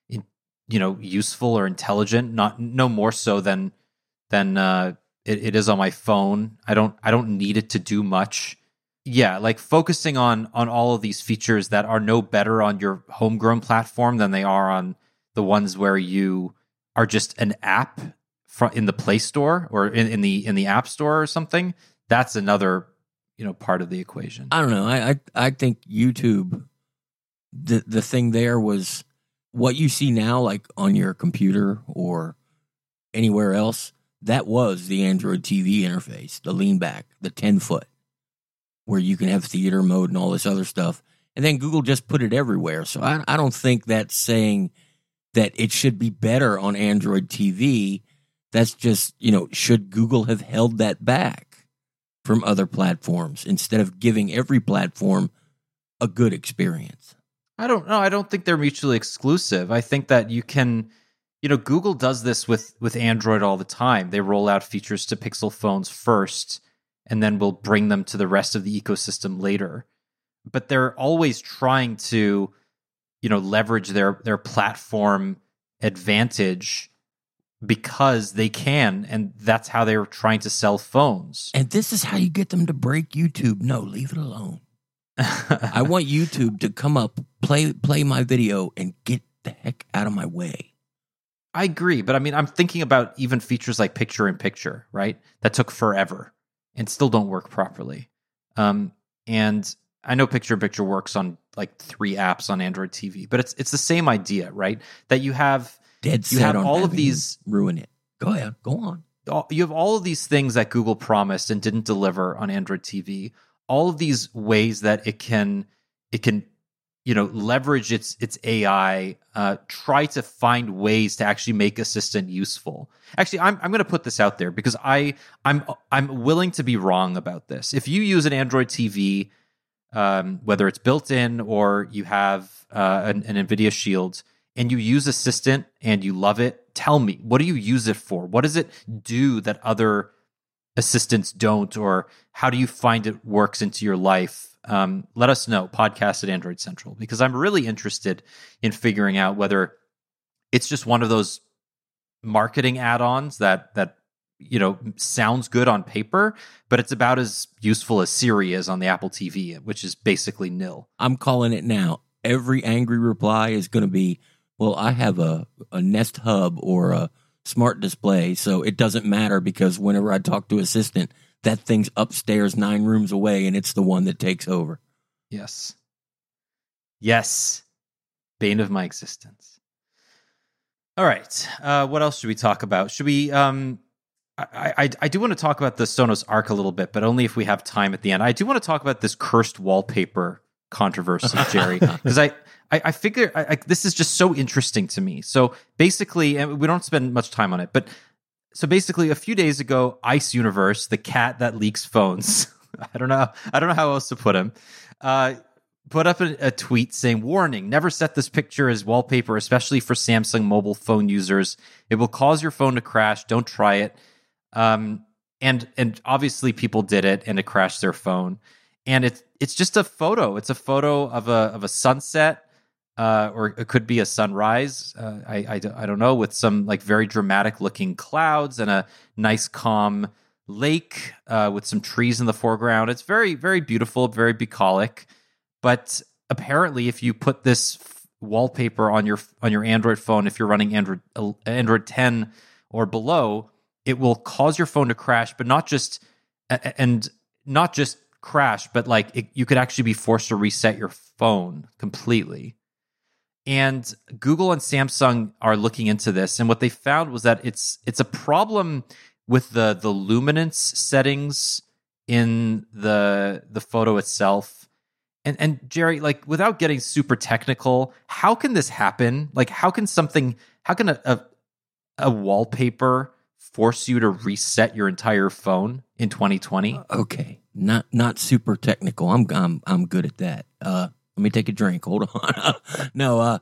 A: useful or intelligent. No more so than it is on my phone. I don't need it to do much. Yeah, like focusing on all of these features that are no better on your homegrown platform than they are on the ones where you are just an app in the Play Store or in the App Store or something. That's another part of the equation.
C: I don't know. I think YouTube, the thing there was what you see now, like on your computer or anywhere else. That was the Android TV interface, the lean back, the 10-foot, where you can have theater mode and all this other stuff. And then Google just put it everywhere. So I don't think that's saying that it should be better on Android TV. That's just, should Google have held that back from other platforms instead of giving every platform a good experience?
A: I don't know. I don't think they're mutually exclusive. I think that you can, Google does this with Android all the time. They roll out features to Pixel phones first, and then will bring them to the rest of the ecosystem later. But they're always trying to, leverage their platform advantage because they can, and that's how they're trying to sell phones.
C: And this is how you get them to break YouTube. No, leave it alone. I want YouTube to come up, play my video, and get the heck out of my way.
A: I agree, but I mean, I'm thinking about even features like picture-in-picture, right? That took forever and still don't work properly. And I know picture-in-picture works on like 3 apps on Android TV, but it's the same idea, right? That you have all of these
C: ruin it. Go ahead, go on.
A: You have all of these things that Google promised and didn't deliver on Android TV. All of these ways that it can leverage its AI, try to find ways to actually make Assistant useful. Actually, I'm going to put this out there because I'm willing to be wrong about this. If you use an Android TV, whether it's built in or you have an NVIDIA Shield, and you use Assistant and you love it, tell me, what do you use it for? What does it do that other assistants don't, or how do you find it works into your life? Let us know, podcast at Android Central, because I'm really interested in figuring out whether it's just one of those marketing add-ons that sounds good on paper, but it's about as useful as Siri is on the Apple TV, which is basically nil.
C: I'm calling it now. Every angry reply is going to be, well, I have a Nest Hub or a smart display, so it doesn't matter because whenever I talk to Assistant, that thing's upstairs 9 rooms away and it's the one that takes over.
A: Yes. Bane of my existence. All right. What else should we talk about? Should we... I do want to talk about the Sonos Arc a little bit, but only if we have time at the end. I do want to talk about this cursed wallpaper controversy, Jerry, because I figure this is just so interesting to me. So basically, and we don't spend much time on it, but so basically, a few days ago, Ice Universe, the cat that leaks phones, I don't know how else to put him, put up a tweet saying, "Warning, never set this picture as wallpaper, especially for Samsung mobile phone users. It will cause your phone to crash. Don't try it." And obviously people did it and it crashed their phone. And it's just a photo. It's a photo of a sunset, or it could be a sunrise. I don't know, with some like very dramatic looking clouds and a nice calm lake, with some trees in the foreground. It's very, very beautiful, very bucolic. But apparently if you put this wallpaper on your Android phone, if you're running Android 10 or below, it will cause your phone to crash, but not just crash, but like you could actually be forced to reset your phone completely. And Google and Samsung are looking into this, and what they found was that it's a problem with the luminance settings in the photo itself. And Jerry, like, without getting super technical, how can this happen? Like, how can a wallpaper force you to reset your entire phone in 2020?
C: Okay, not super technical. I'm good at that. Let me take a drink. Hold on. No,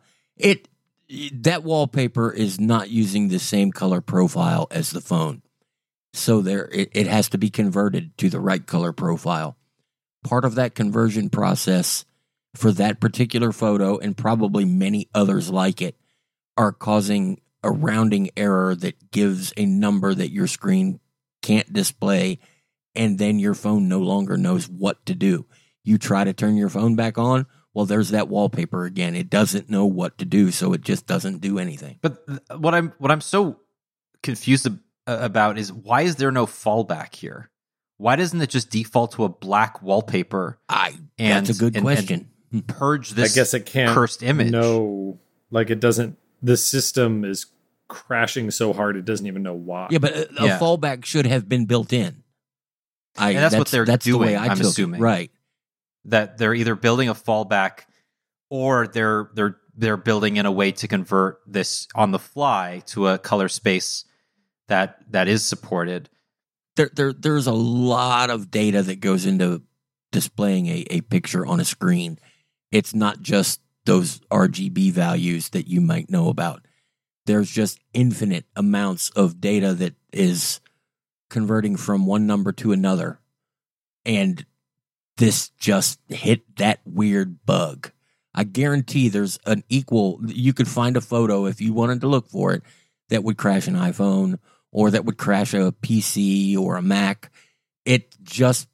C: that wallpaper is not using the same color profile as the phone, so it has to be converted to the right color profile. Part of that conversion process for that particular photo, and probably many others like it, are causing a rounding error that gives a number that your screen can't display, and then your phone no longer knows what to do. You try to turn your phone back on, well, there's that wallpaper again. It doesn't know what to do, so it just doesn't do anything.
A: But what I'm so confused about is, why is there no fallback here? Why doesn't it just default to a black wallpaper?
C: That's a good question.
A: And purge this,
B: I guess it can't
A: cursed image.
B: No, like it doesn't. The system is crashing so hard it doesn't even know why.
C: Yeah, but a fallback should have been built in.
A: And that's what they're doing.
C: The way
A: I'm assuming,
C: right?
A: That they're either building a fallback, or they're building in a way to convert this on the fly to a color space that is supported.
C: There's a lot of data that goes into displaying a picture on a screen. It's not just those RGB values that you might know about. There's just infinite amounts of data that is converting from one number to another. And this just hit that weird bug. I guarantee there's you could find a photo if you wanted to look for it that would crash an iPhone, or that would crash a PC or a Mac. It's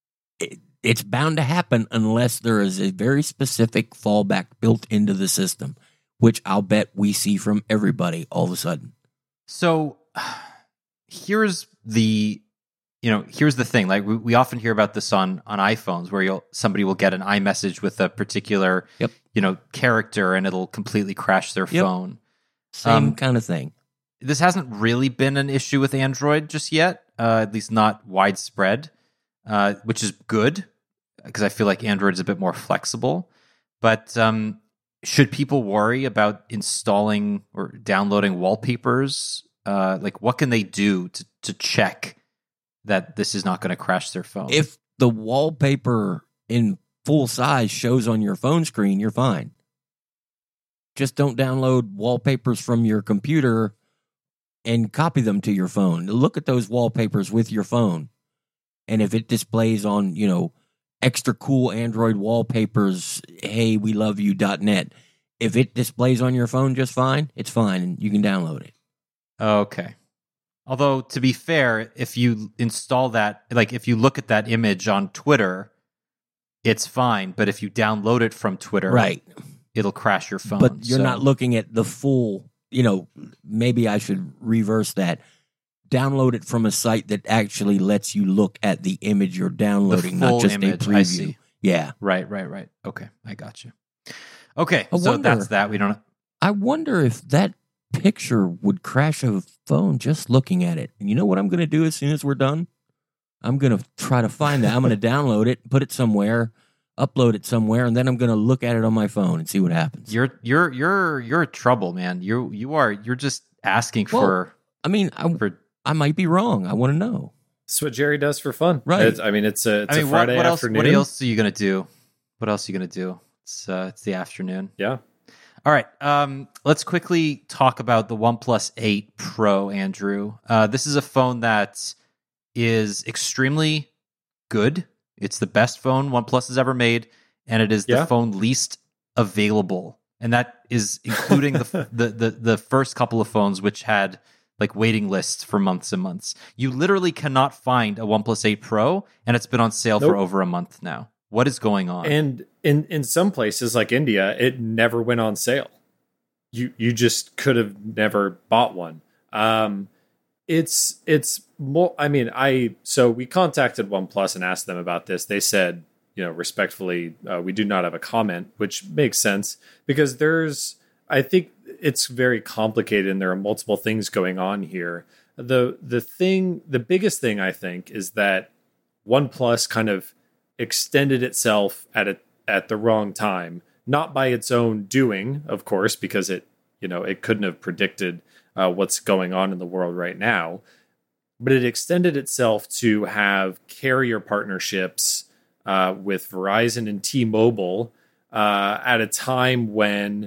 C: bound to happen unless there is a very specific fallback built into the system, which I'll bet we see from everybody all of a sudden.
A: So here's the thing. Like, we often hear about this on iPhones, where somebody will get an iMessage with a particular character, and it'll completely crash their phone.
C: Same kind of thing.
A: This hasn't really been an issue with Android just yet, at least not widespread, which is good, because I feel like Android is a bit more flexible. But should people worry about installing or downloading wallpapers? Like, what can they do to check that this is not going to crash their phone?
C: If the wallpaper in full size shows on your phone screen, you're fine. Just don't download wallpapers from your computer and copy them to your phone. Look at those wallpapers with your phone. And if it displays on, extra cool Android wallpapers, hey, we love you.net. If it displays on your phone just fine, it's fine, and you can download it.
A: Okay. Although, to be fair, if you install that, like if you look at that image on Twitter, it's fine. But if you download it from Twitter,
C: right,
A: it'll crash your phone.
C: But you're not looking at the full, maybe I should reverse that. download it from a site that actually lets you look at the image you're downloading, not just
A: image,
C: a preview.
A: I see.
C: Yeah.
A: Right. Okay, I got you. Okay, so that's that. We don't.
C: I wonder if that picture would crash a phone just looking at it. And you know what I'm going to do as soon as we're done? I'm going to try to find that. I'm going to download it, put it somewhere, upload it somewhere, and then I'm going to look at it on my phone and see what happens.
A: You're trouble, man. You're just asking for.
C: I mean, I might be wrong. I want to know.
B: That's what Jerry does for fun,
C: right?
B: It's a Friday afternoon.
A: What else are you gonna do? It's the afternoon.
B: Yeah.
A: All right. Let's quickly talk about the OnePlus 8 Pro, Andrew. This is a phone that is extremely good. It's the best phone OnePlus has ever made, and it is the phone least available. And that is including the first couple of phones, which had like waiting lists for months and months. You literally cannot find a OnePlus 8 Pro, and it's been on sale for over a month now. What is going on?
B: And in some places like India, it never went on sale. You just could have never bought one. It's more. I mean, so we contacted OnePlus and asked them about this. They said, respectfully, we do not have a comment, which makes sense because I think it's very complicated and there are multiple things going on here. The biggest thing I think is that OnePlus kind of extended itself at the wrong time, not by its own doing, of course, because it couldn't have predicted what's going on in the world right now, but it extended itself to have carrier partnerships with Verizon and T-Mobile at a time when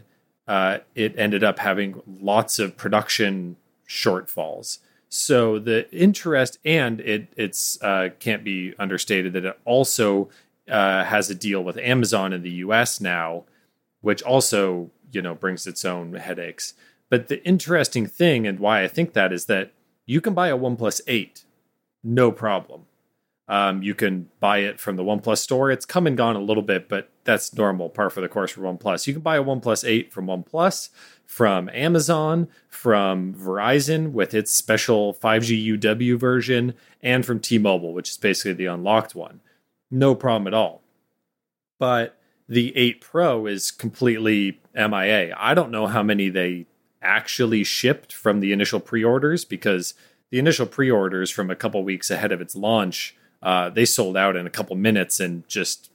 B: it ended up having lots of production shortfalls. So the interest, and it's can't be understated that it also has a deal with Amazon in the US now, which also, brings its own headaches. But the interesting thing, and why I think that, is that you can buy a OnePlus 8, no problem. You can buy it from the OnePlus store. It's come and gone a little bit, but that's normal, par for the course for OnePlus. You can buy a OnePlus 8 from OnePlus, from Amazon, from Verizon with its special 5G UW version, and from T-Mobile, which is basically the unlocked one. No problem at all. But the 8 Pro is completely MIA. I don't know how many they actually shipped from the initial pre-orders, because the initial pre-orders from a couple weeks ahead of its launch, they sold out in a couple minutes and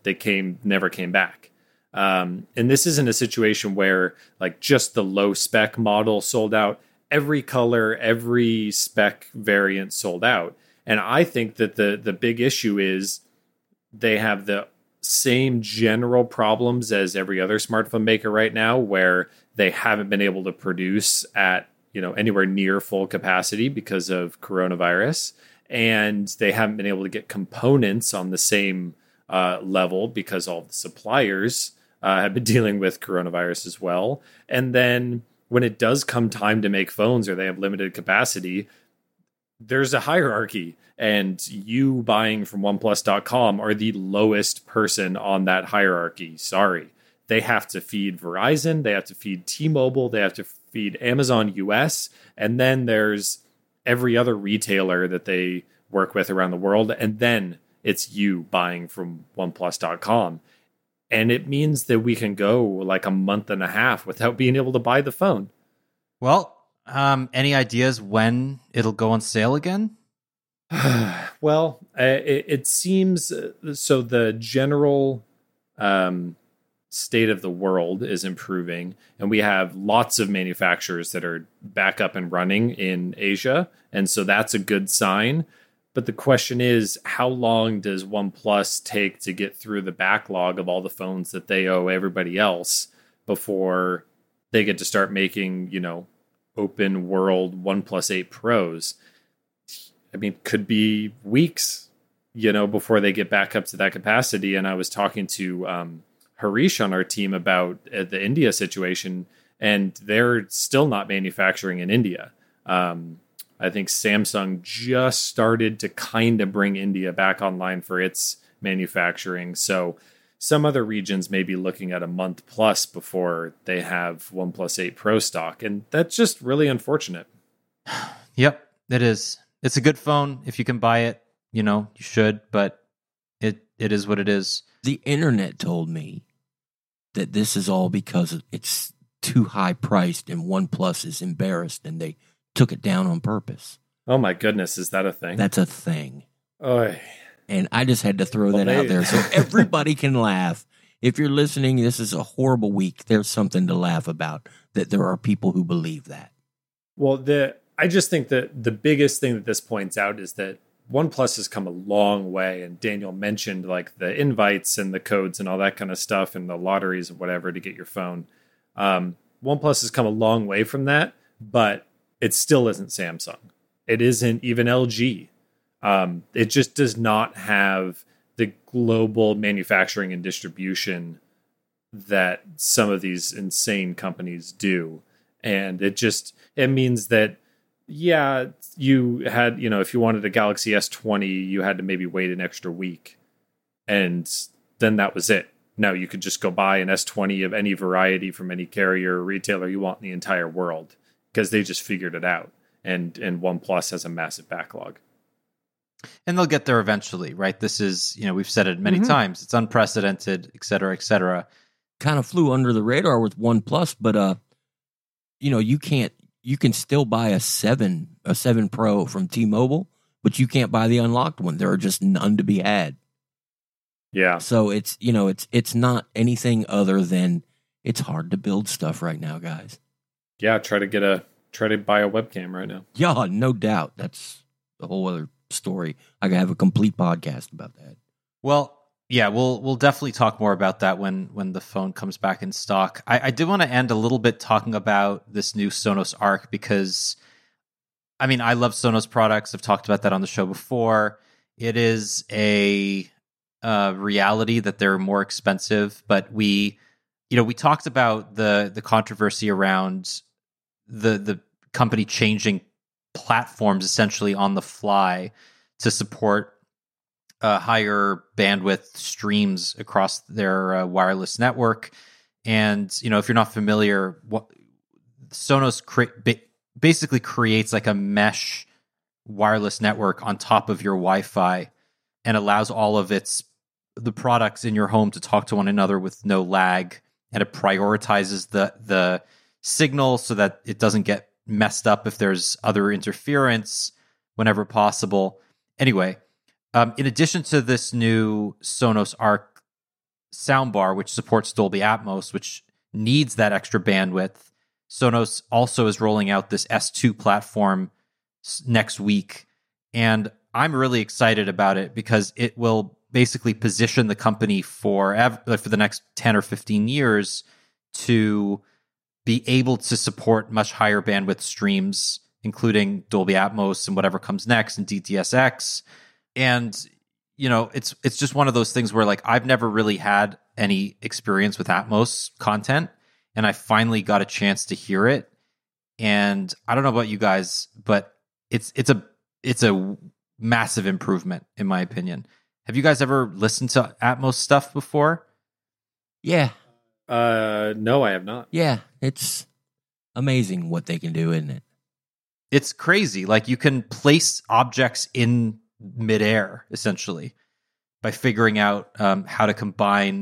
B: never came back. And this isn't a situation where like just the low spec model sold out. Every color, every spec variant sold out. And I think that the big issue is they have the same general problems as every other smartphone maker right now, where they haven't been able to produce at anywhere near full capacity because of coronavirus, and they haven't been able to get components on the same level because all the suppliers have been dealing with coronavirus as well. And then when it does come time to make phones, or they have limited capacity, there's a hierarchy, and you buying from OnePlus.com are the lowest person on that hierarchy. Sorry. They have to feed Verizon, they have to feed T-Mobile, they have to feed Amazon US, and then there's every other retailer that they work with around the world, and then it's you buying from OnePlus.com. And it means that we can go like a month and a half without being able to buy the phone.
A: Well, any ideas when it'll go on sale again?
B: Well, it seems so. The general state of the world is improving, and we have lots of manufacturers that are back up and running in Asia, and so that's a good sign. But the question is, how long does OnePlus take to get through the backlog of all the phones that they owe everybody else before they get to start making, open world OnePlus 8 Pros? I mean, could be weeks, before they get back up to that capacity. And I was talking to Harish on our team about the India situation, and they're still not manufacturing in India. I think Samsung just started to kind of bring India back online for its manufacturing. So some other regions may be looking at a month plus before they have OnePlus 8 Pro stock. And that's just really unfortunate.
A: Yep, it is. It's a good phone. If you can buy it, you should, but it is what it is.
C: The internet told me that this is all because it's too high priced and OnePlus is embarrassed and they took it down on purpose.
B: Oh my goodness, is that a thing?
C: That's a thing.
B: Oy.
C: And I just had to throw that out there so everybody can laugh. If you're listening, this is a horrible week. There's something to laugh about, that there are people who believe that.
B: Well, I just think that the biggest thing that this points out is that OnePlus has come a long way. And Daniel mentioned like the invites and the codes and all that kind of stuff and the lotteries and whatever to get your phone. OnePlus has come a long way from that, but it still isn't Samsung. It isn't even LG. It just does not have the global manufacturing and distribution that some of these insane companies do. And it means that, yeah, you had, if you wanted a Galaxy S20, you had to maybe wait an extra week. And then that was it. Now you could just go buy an S20 of any variety from any carrier or retailer you want in the entire world because they just figured it out. And OnePlus has a massive backlog.
A: And they'll get there eventually, right? This is, we've said it many times. It's unprecedented, et cetera, et cetera.
C: Kind of flew under the radar with OnePlus, but you can still buy a 7 Pro from T-Mobile, but you can't buy the unlocked one. There are just none to be had.
B: Yeah.
C: So it's not anything other than it's hard to build stuff right now, guys.
B: Yeah, try to buy a webcam right now.
C: Yeah, no doubt. That's a whole other story. I could have a complete podcast about that.
A: Well, yeah, we'll definitely talk more about that when the phone comes back in stock. I did want to end a little bit talking about this new Sonos Arc because, I love Sonos products. I've talked about that on the show before. It is a reality that they're more expensive, but we talked about the controversy around the company changing platforms essentially on the fly to support higher bandwidth streams across their wireless network. And, if you're not familiar, what Sonos basically creates like a mesh wireless network on top of your Wi-Fi and allows all of the products in your home to talk to one another with no lag. And it prioritizes the signal so that it doesn't get messed up if there's other interference whenever possible. Anyway, in addition to this new Sonos Arc soundbar, which supports Dolby Atmos, which needs that extra bandwidth, Sonos also is rolling out this S2 platform next week. And I'm really excited about it because it will basically position the company for the next 10 or 15 years to be able to support much higher bandwidth streams, including Dolby Atmos and whatever comes next and DTS:X. And, it's just one of those things where like I've never really had any experience with Atmos content, and I finally got a chance to hear it. And I don't know about you guys, but it's a massive improvement in my opinion. Have you guys ever listened to Atmos stuff before?
C: Yeah.
B: No, I have not.
C: Yeah, it's amazing what they can do, isn't it?
A: It's crazy. Like you can place objects in midair essentially by figuring out how to combine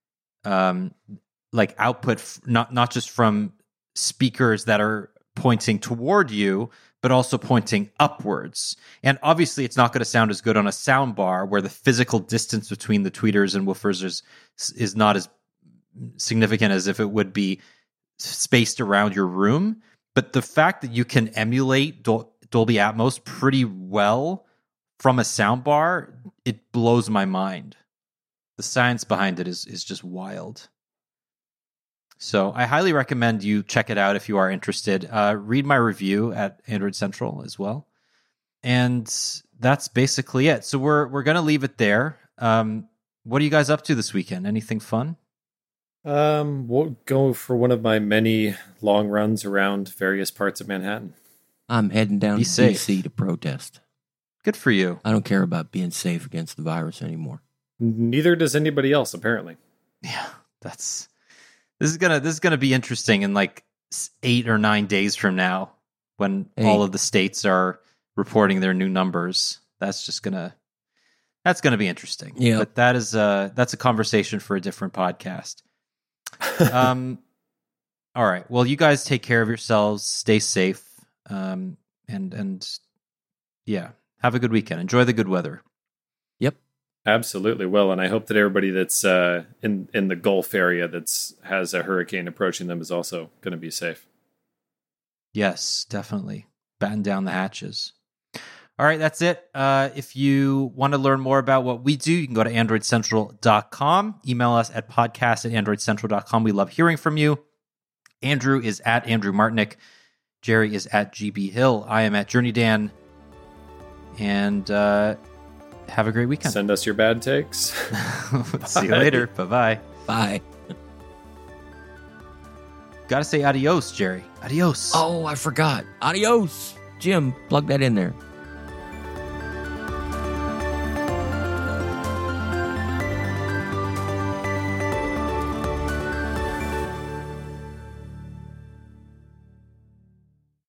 A: like output not just from speakers that are pointing toward you, but also pointing upwards. And obviously it's not going to sound as good on a sound bar where the physical distance between the tweeters and woofers is not as significant as if it would be spaced around your room. But the fact that you can emulate Dolby Atmos pretty well from a soundbar, it blows my mind. The science behind it is just wild. So I highly recommend you check it out if you are interested. Read my review at Android Central as well. And that's basically it. So we're going to leave it there. What are you guys up to this weekend? Anything fun?
B: We'll go for one of my many long runs around various parts of Manhattan.
C: I'm heading down to DC to protest.
A: Good for you.
C: I don't care about being safe against the virus anymore.
B: Neither does anybody else, apparently.
A: Yeah, this is gonna be interesting in like 8 or 9 days from now when all of the states are reporting their new numbers. That's gonna be interesting.
C: Yeah,
A: but that's a conversation for a different podcast. All right. Well, you guys take care of yourselves. Stay safe. And yeah, have a good weekend. Enjoy the good weather.
C: Yep.
B: Absolutely will, and I hope that everybody that's in the Gulf area has a hurricane approaching them is also going to be safe.
A: Yes, definitely. Batten down the hatches. All right, that's it. If you want to learn more about what we do, you can go to androidcentral.com. Email us at podcast@androidcentral.com. We love hearing from you. Andrew is at Andrew Martinick. Jerry is at GB Hill. I am at Journey Dan. And have a great weekend.
B: Send us your bad takes.
A: See you later. Bye-bye.
C: Bye.
A: Gotta say adios, Jerry. Adios.
C: Oh, I forgot. Adios. Jim, plug that in there.